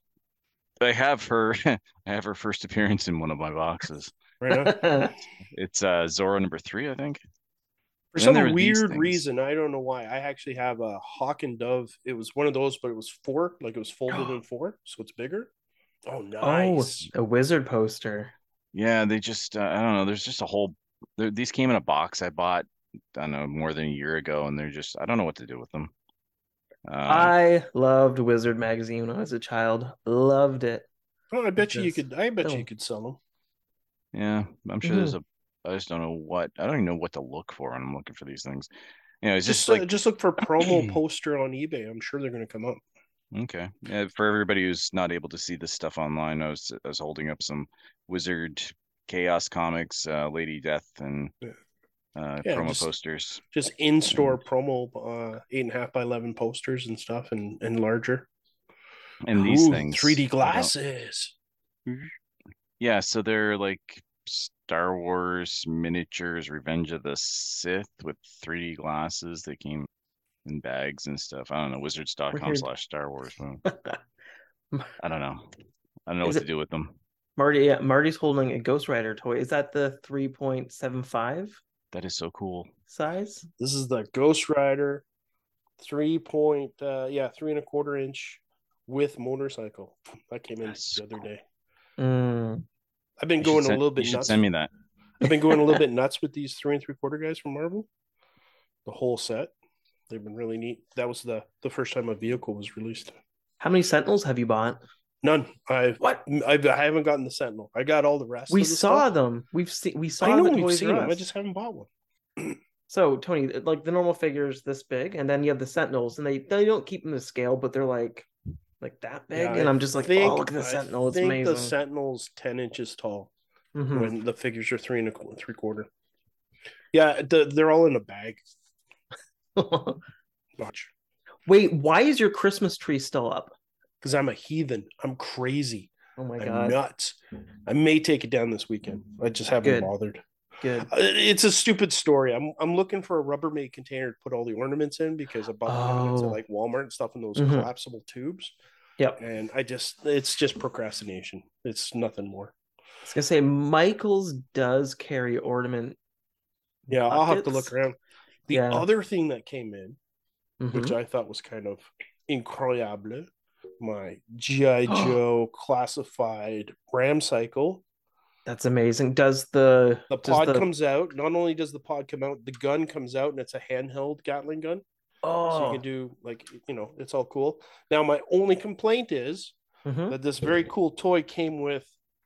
I have her I have her first appearance in one of my boxes. Right on. It's uh Zorro number three, I think. For And then some there were these weird things. reason, I don't know why. I actually have a Hawk and Dove. It was one of those, but it was four, like it was folded in four, so it's bigger. Oh, nice. oh, a wizard poster. Yeah, they just uh, I don't know. There's just a whole. there- These came in a box I bought I don't know more than a year ago, and they're just I don't know what to do with them. Uh, I loved Wizard magazine when I was a child. Loved it. Oh, I bet you you Just could. I bet you don't- you could sell them. yeah, I'm sure there's a. I just don't know what I don't even know what to look for when I'm looking for these things. You know, it's Just just, uh, like just look for promo poster on eBay. I'm sure they're going to come up. okay. Yeah, for everybody who's not able to see this stuff online, I was I was holding up some Wizard Chaos comics, uh, Lady Death, and Yeah. uh, Yeah, promo just- posters. Just in-store promo, uh, eight and a half by eleven posters and stuff, and and larger. And these Ooh, things, three D I don't- glasses. Yeah, so they're like Star Wars miniatures, Revenge of the Sith with three D glasses. They came in bags and stuff. I don't know, wizards dot com Weird. slash Star Wars. I don't know. I don't know Is what it- to do with them. Marty, yeah, Marty's holding a Ghost Rider toy. Is that the three point seven five That is so cool. size? This is the Ghost Rider, three point, uh, yeah, three and a quarter inch with motorcycle. That came in That's the other cool. day. Mm. I've been You going should send, a little you bit should nuts. send me that. I've been going a little bit nuts with these three and three quarter guys from Marvel. The whole set. They've been really neat. That was the the first time a vehicle was released. How many Sentinels have you bought? None. I've What? I've, I haven't gotten the Sentinel. I got all the rest. We of the saw stuff. them. We've seen. We saw I them know at we've Toys seen R them. I Us. just haven't bought one. So Tony, like the normal figures this big, and then you have the Sentinels, and they they don't keep them to scale, but they're like like that big, Yeah, and I I'm just like, think- oh, look at the I Sentinel, it's think amazing. the Sentinel's ten inches tall Mhm. when the figures are three and a qu- three quarter. Yeah, the, they're all in a bag. Watch, Wait, why is your Christmas tree still up? because I'm a heathen. I'm crazy. Oh my I'm god, nuts. I may take it down this weekend. I just haven't Good. bothered. good. Uh, It's a stupid story. I'm I'm looking for a Rubbermaid container to put all the ornaments in because I bought the ornaments at Oh. like Walmart and stuff in those Mhm. collapsible tubes. Yep. And I just it's just procrastination. It's nothing more. I was gonna say Michaels does carry ornament. Yeah, I'll have to buckets. look around. The Yeah. other thing that came in, Mhm. which I thought was kind of incroyable, my G I. Joe classified Ram cycle. That's amazing. Does the The does pod the comes out. Not only does the pod come out, the gun comes out, and it's a handheld Gatling gun. So you oh can do like you know, it's all cool. Now my only complaint is Mhm. that this very cool toy came with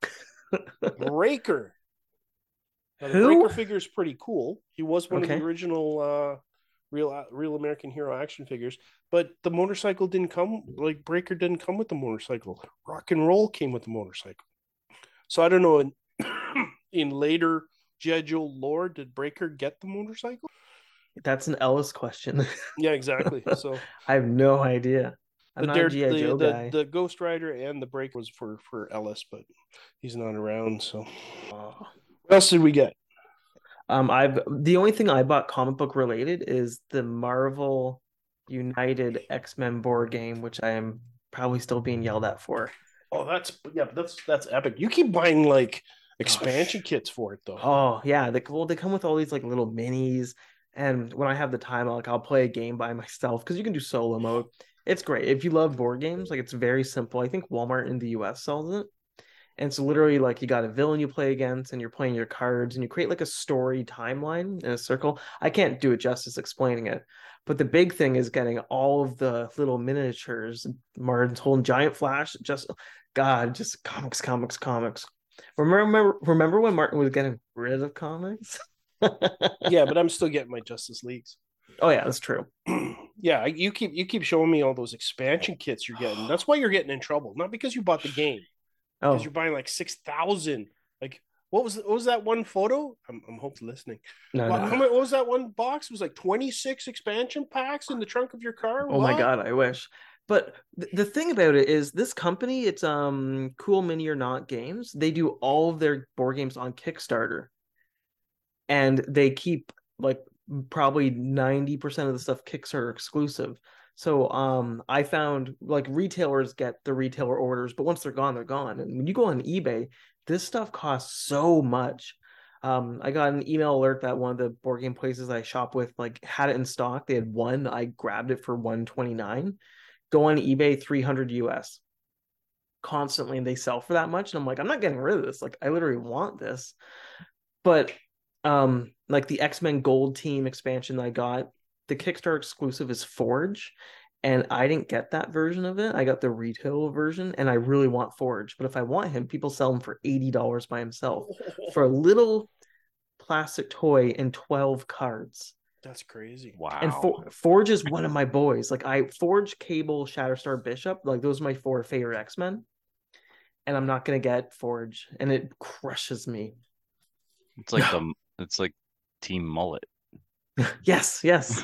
Breaker. Now, the Who? Breaker figure is pretty cool. He was one of Okay. the original uh, real real American hero action figures, but the motorcycle didn't come. Like Breaker didn't come with the motorcycle. Rock and Roll came with the motorcycle. So I don't know. In, in later G I. Joe lore, did Breaker get the motorcycle? That's an Ellis question. Yeah, exactly. So I have no idea. I'm the not Dare, a G I. the, Joe the, guy. the Ghost Rider and the Breaker was for for Ellis, but he's not around. So Oh. what else did we get? Um, I've the only thing I bought comic book related is the Marvel United X-Men board game, which I am probably still being yelled at for. Oh, that's yeah, that's that's epic. You keep buying like expansion kits for it though. Oh yeah, they well they come with all these like little minis, and when I have the time, like I'll play a game by myself because you can do solo mode. It's great if you love board games. Like it's very simple. I think Walmart in the U S sells it, and it's literally like you got a villain you play against, and you're playing your cards, and you create like a story timeline in a circle. I can't do it justice explaining it, but the big thing is getting all of the little miniatures. Martin's holding Giant Flash. Just God, just comics, comics, comics. Remember, remember when Martin was getting rid of comics? Yeah, but I'm still getting my Justice Leagues. Oh yeah, that's true. Yeah, you keep you keep showing me all those expansion kits you're getting. That's why you're getting in trouble. Not because you bought the game. Oh, Because you're buying like six thousand. Like what was what was that one photo? I'm I'm hope listening. no, What, no. how many, what was that one box? It was like twenty-six expansion packs in the trunk of your car. Oh my What? God, I wish. But th- the thing about it is this company, it's um Cool Mini or Not Games. They do all of their board games on Kickstarter. And they keep like probably ninety percent of the stuff Kickstarter exclusive. So um I found like retailers get the retailer orders, but once they're gone, they're gone. And when you go on eBay, this stuff costs so much. Um, I got an email alert that one of the board game places I shop with like had it in stock. They had one. I grabbed it for one twenty-nine. Go on eBay, three hundred U S. Constantly, and they sell for that much. And I'm like, I'm not getting rid of this. Like, I literally want this. But um, like the X-Men Gold Team expansion that I got, the Kickstarter exclusive is Forge. And I didn't get that version of it. I got the retail version, and I really want Forge. But if I want him, people sell him for eighty dollars by himself for a little plastic toy and twelve cards. That's crazy. Wow. And For- Forge is one of my boys. Like I Forge, Cable, Shatterstar, Bishop, like those are my four favorite X-Men. And I'm not gonna get Forge, and it crushes me. It's like the it's like Team Mullet. Yes, yes.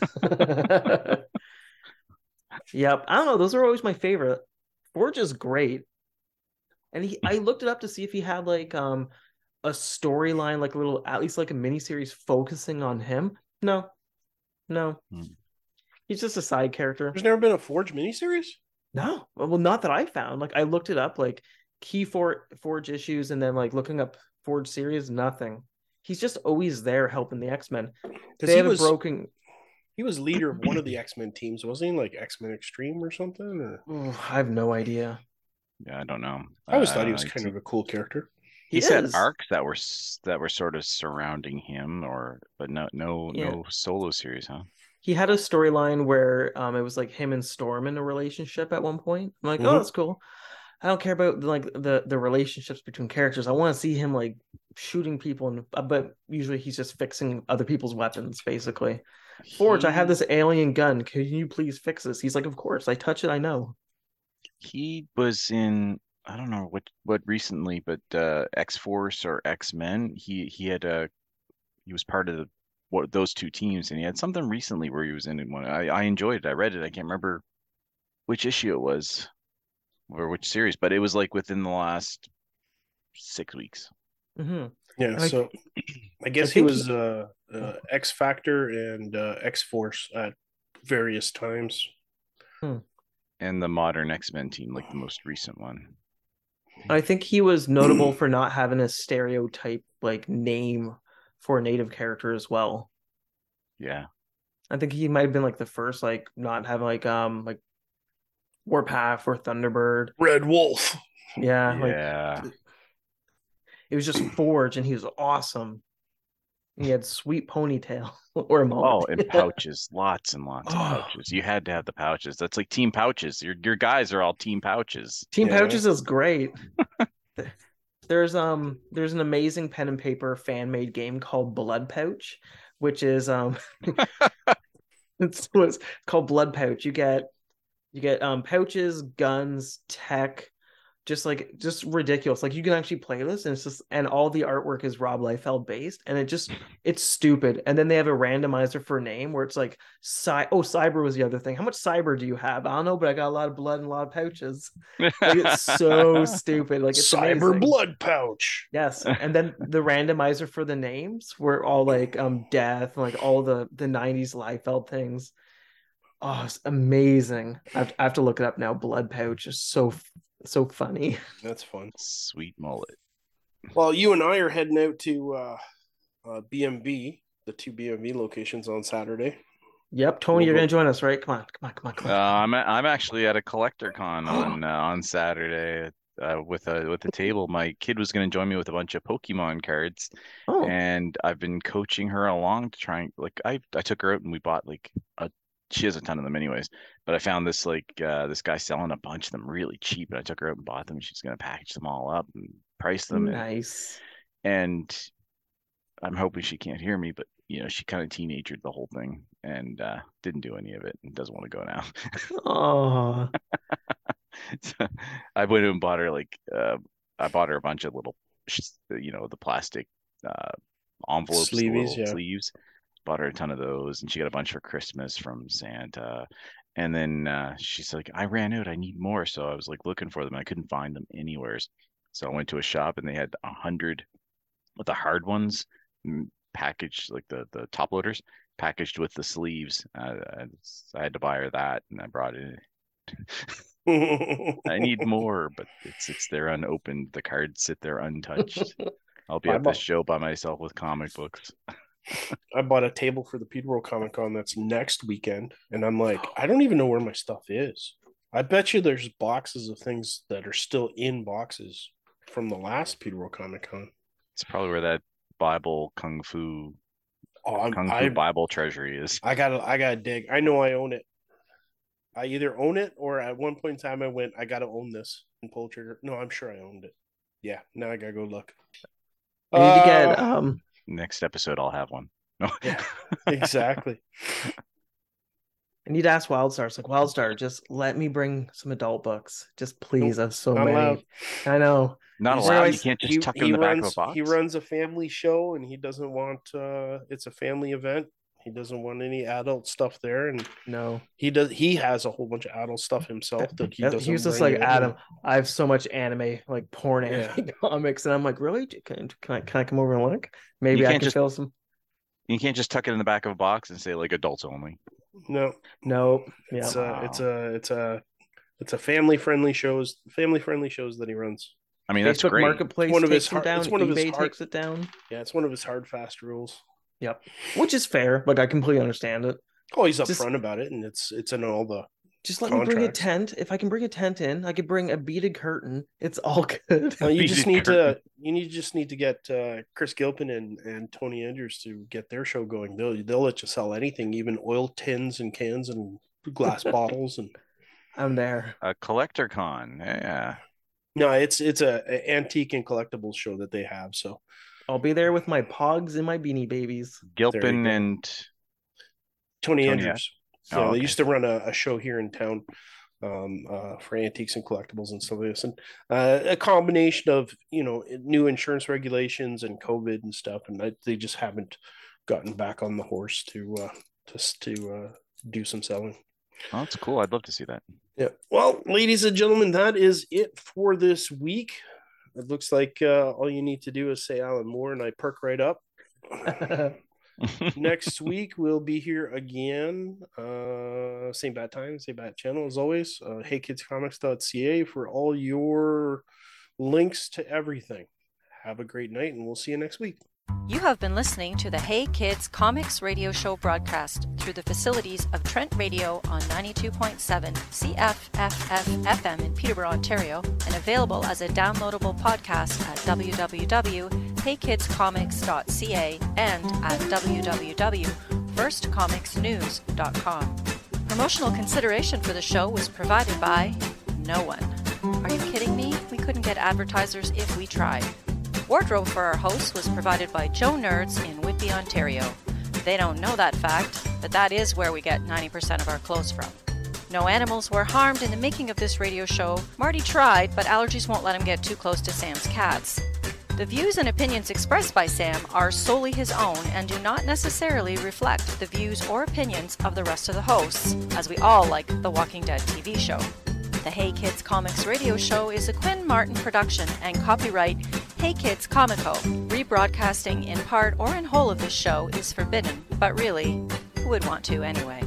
Yep. I don't know. Those are always my favorite. Forge is great. And he I looked it up to see if he had like um a storyline, like a little, at least like a miniseries focusing on him. No. No. Hmm. He's just a side character. There's never been a Forge miniseries? No. Well, not that I found. Like I looked it up, like key for Forge issues and then like looking up Forge series, nothing. He's just always there helping the X-Men. They he have was a broken. He was leader of one of the X-Men teams, wasn't he? Like X-Men Extreme or something? Or Oh, I have no idea. Yeah, I don't know. I always Uh, thought he was I kind see- of a cool character. He, He said is. arcs that were s- that were sort of surrounding him, or but no no Yeah. no solo series, huh? He had a storyline where um it was like him and Storm in a relationship at one point. I'm like, oh, Mhm. that's cool. I don't care about like the the relationships between characters. I want to see him like shooting people, and uh, but usually he's just fixing other people's weapons, basically. Forge, I have He- this alien gun. Can you please fix this? He's like, of course. I touch it. I know. He was in, I don't know what what recently, but uh X-Force or X-Men. He he had a he was part of the, what those two teams, and he had something recently where he was in one. I I enjoyed it. I read it. I can't remember which issue it was or which series, but it was like within the last six weeks. hmm Yeah, I- so I guess he think was he- uh, uh, X Factor and uh, X Force at various times. And the modern X-Men team, like the most recent one. I think he was notable for not having a stereotype like name for a native character as well. Yeah. I think he might have been like the first like not having like um like Warpath or Thunderbird. Red Wolf. Yeah, Yeah. like it was just Forge, and he was awesome. He had sweet ponytail or a mullet. Oh, and pouches, lots and lots of Oh. pouches. You had to have the pouches. That's like team pouches. Your your guys are all team pouches. Team Yeah. Pouches is great. There's um there's an amazing pen and paper fan made game called Blood Pouch, which is um it's what's called Blood Pouch. You get you get um pouches, guns, tech, just like just ridiculous. Like you can actually play this, and it's just and all the artwork is Rob Liefeld based, and it just it's stupid. And then they have a randomizer for name where it's like cy- oh cyber was the other thing. How much cyber do you have? I don't know, but I got a lot of blood and a lot of pouches. Like it's so stupid. Like it's Cyber amazing. Blood Pouch. Yes, and then the randomizer for the names were all like um death, like all the the nineties Liefeld things. Oh, it's amazing. I have, I have to look it up now. Blood Pouch is so so funny. That's fun. Sweet mullet. Well, you and I are heading out to uh, uh, B M B, the two B M B locations on Saturday. Yep, Tony, you're gonna join us, right? Come on, come on, come on, come Uh, on. I'm a- I'm actually at a collector con on uh, on Saturday uh, with a with a table. My kid was going to join me with a bunch of Pokemon cards, Oh, and I've been coaching her along to try and like I I took her out and we bought like a she has a ton of them anyways, but I found this like uh, this guy selling a bunch of them really cheap, and I took her out and bought them. She's going to package them all up and price them, and, nice. and I'm hoping she can't hear me, but you know she kind of teenagered the whole thing and uh, didn't do any of it and doesn't want to go now. Oh, So I went and bought her like uh, I bought her a bunch of little, you know, the plastic uh, envelopes, the Sleeveys, little yeah. sleeves. Bought her a ton of those, and she got a bunch for Christmas from Santa. And then uh, she's like, "I ran out. I need more." So I was like looking for them. And I couldn't find them anywhere. So I went to a shop, and they had a hundred with the hard ones mm, packaged, like the the top loaders packaged with the sleeves. Uh, I, I had to buy her that, and I brought it. I need more, but it's it's there unopened. The cards sit there untouched. I'll be I at this bought- show by myself with comic books. I bought a table for the Peterborough Comic Con that's next weekend, and I'm like, I don't even know where my stuff is. I bet you there's boxes of things that are still in boxes from the last Peterborough Comic Con. It's probably where that Bible Kung Fu Oh, I'm, Kung Fu I, Bible treasury is. I gotta, I gotta dig. I know I own it. I either own it or at one point in time I went, I gotta own this and pull trigger. No, I'm sure I owned it. Yeah, now I gotta go look. I need to get Uh, um Next episode, I'll have one. No. Yeah, exactly. I need to ask Wildstar. It's like Wildstar, just let me bring some adult books. Just please. I have so not many. allowed. I know. Not He's allowed. You always- can't just he- tuck it he in the back runs, of a box. He runs a family show, and he doesn't want. Uh, it's a family event. He doesn't want any adult stuff there, and No. he does. He has a whole bunch of adult stuff himself that he Yeah, doesn't. he was just bring like, in. Adam, I have so much anime, like porn Yeah. anime comics. And I'm like, really? Can, can I can I come over and look? Maybe You I can't can just- fill some. You can't just tuck it in the back of a box and say like adults only. No, Nope. Yeah. it's a, it's a, it's a, it's a family friendly shows, family friendly shows that he runs. I mean, that's Facebook great. Marketplace One of takes his them hard- down. it's one of his eBay hard- takes it down. Yeah, it's one of his hard, fast rules. Yep, which is fair. Like I completely understand it. Oh, he's Just- upfront about it, and it's it's in all the. Just let me bring a contracts. tent. If I can bring a tent in, I could bring a beaded curtain. It's all good. Well, you just Beaded need curtain. to you need just need to get uh, Chris Gilpin and, and Tony Andrews to get their show going. They'll they'll let you sell anything, even oil tins and cans and glass bottles. And I'm there. A collector con. Yeah. no, it's it's a, a antique and collectibles show that they have. So I'll be there with my pogs and my beanie babies. Gilpin go. and Tony, Tony Andrews. Oh, Yeah, okay. they used to run a, a show here in town um, uh, for antiques and collectibles and stuff like this. And uh, a combination of, you know, new insurance regulations and COVID and stuff. And I, they just haven't gotten back on the horse to uh, to, to uh, do some selling. Oh, that's cool. I'd love to see that. Yeah. Well, ladies and gentlemen, that is it for this week. It looks like uh, all you need to do is say Alan Moore and I perk right up. Next week we'll be here again. Uh, same bad time, same bad channel as always. Uh, hey kids comics dot c a for all your links to everything. Have a great night, and we'll see you next week. You have been listening to the Hey Kids Comics radio show broadcast through the facilities of Trent Radio on ninety-two point seven C F F F F M in Peterborough, Ontario, and available as a downloadable podcast at w w w dot hey kids comics dot c a and at w w w dot first comics news dot com. Promotional consideration for the show was provided by no one. Are you kidding me? We couldn't get advertisers if we tried. Wardrobe for our hosts was provided by Joe Nerds in Whitby, Ontario. They don't know that fact, but that is where we get ninety percent of our clothes from. No animals were harmed in the making of this radio show. Marty tried, but allergies won't let him get too close to Sam's cats. The views and opinions expressed by Sam are solely his own and do not necessarily reflect the views or opinions of the rest of the hosts, as we all like the Walking Dead T V show. The Hey Kids Comics radio show is a Quinn Martin production and copyright Hey Kids Comico. Rebroadcasting in part or in whole of this show is forbidden, but really, who would want to anyway?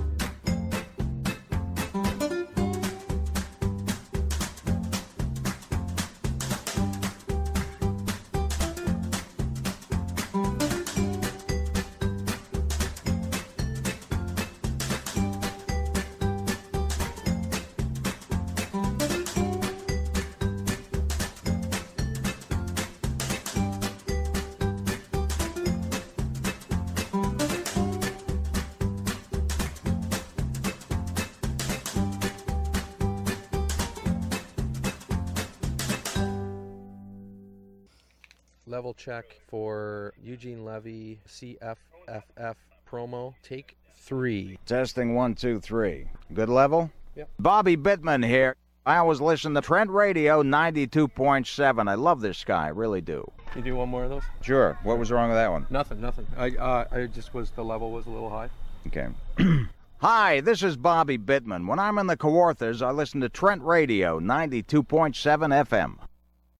Level check for Eugene Levy C F F F promo. Take three. Testing one, two, three. Good level? Yep. Bobby Bittman here. I always listen to Trent Radio ninety-two point seven. I love this guy, really do. You do one more of those? Sure. What was wrong with that one? Nothing, nothing. I uh, I just was, the level was a little high. Okay. Hi, this is Bobby Bittman. When I'm in the Kawarthas, I listen to Trent Radio ninety-two point seven F M.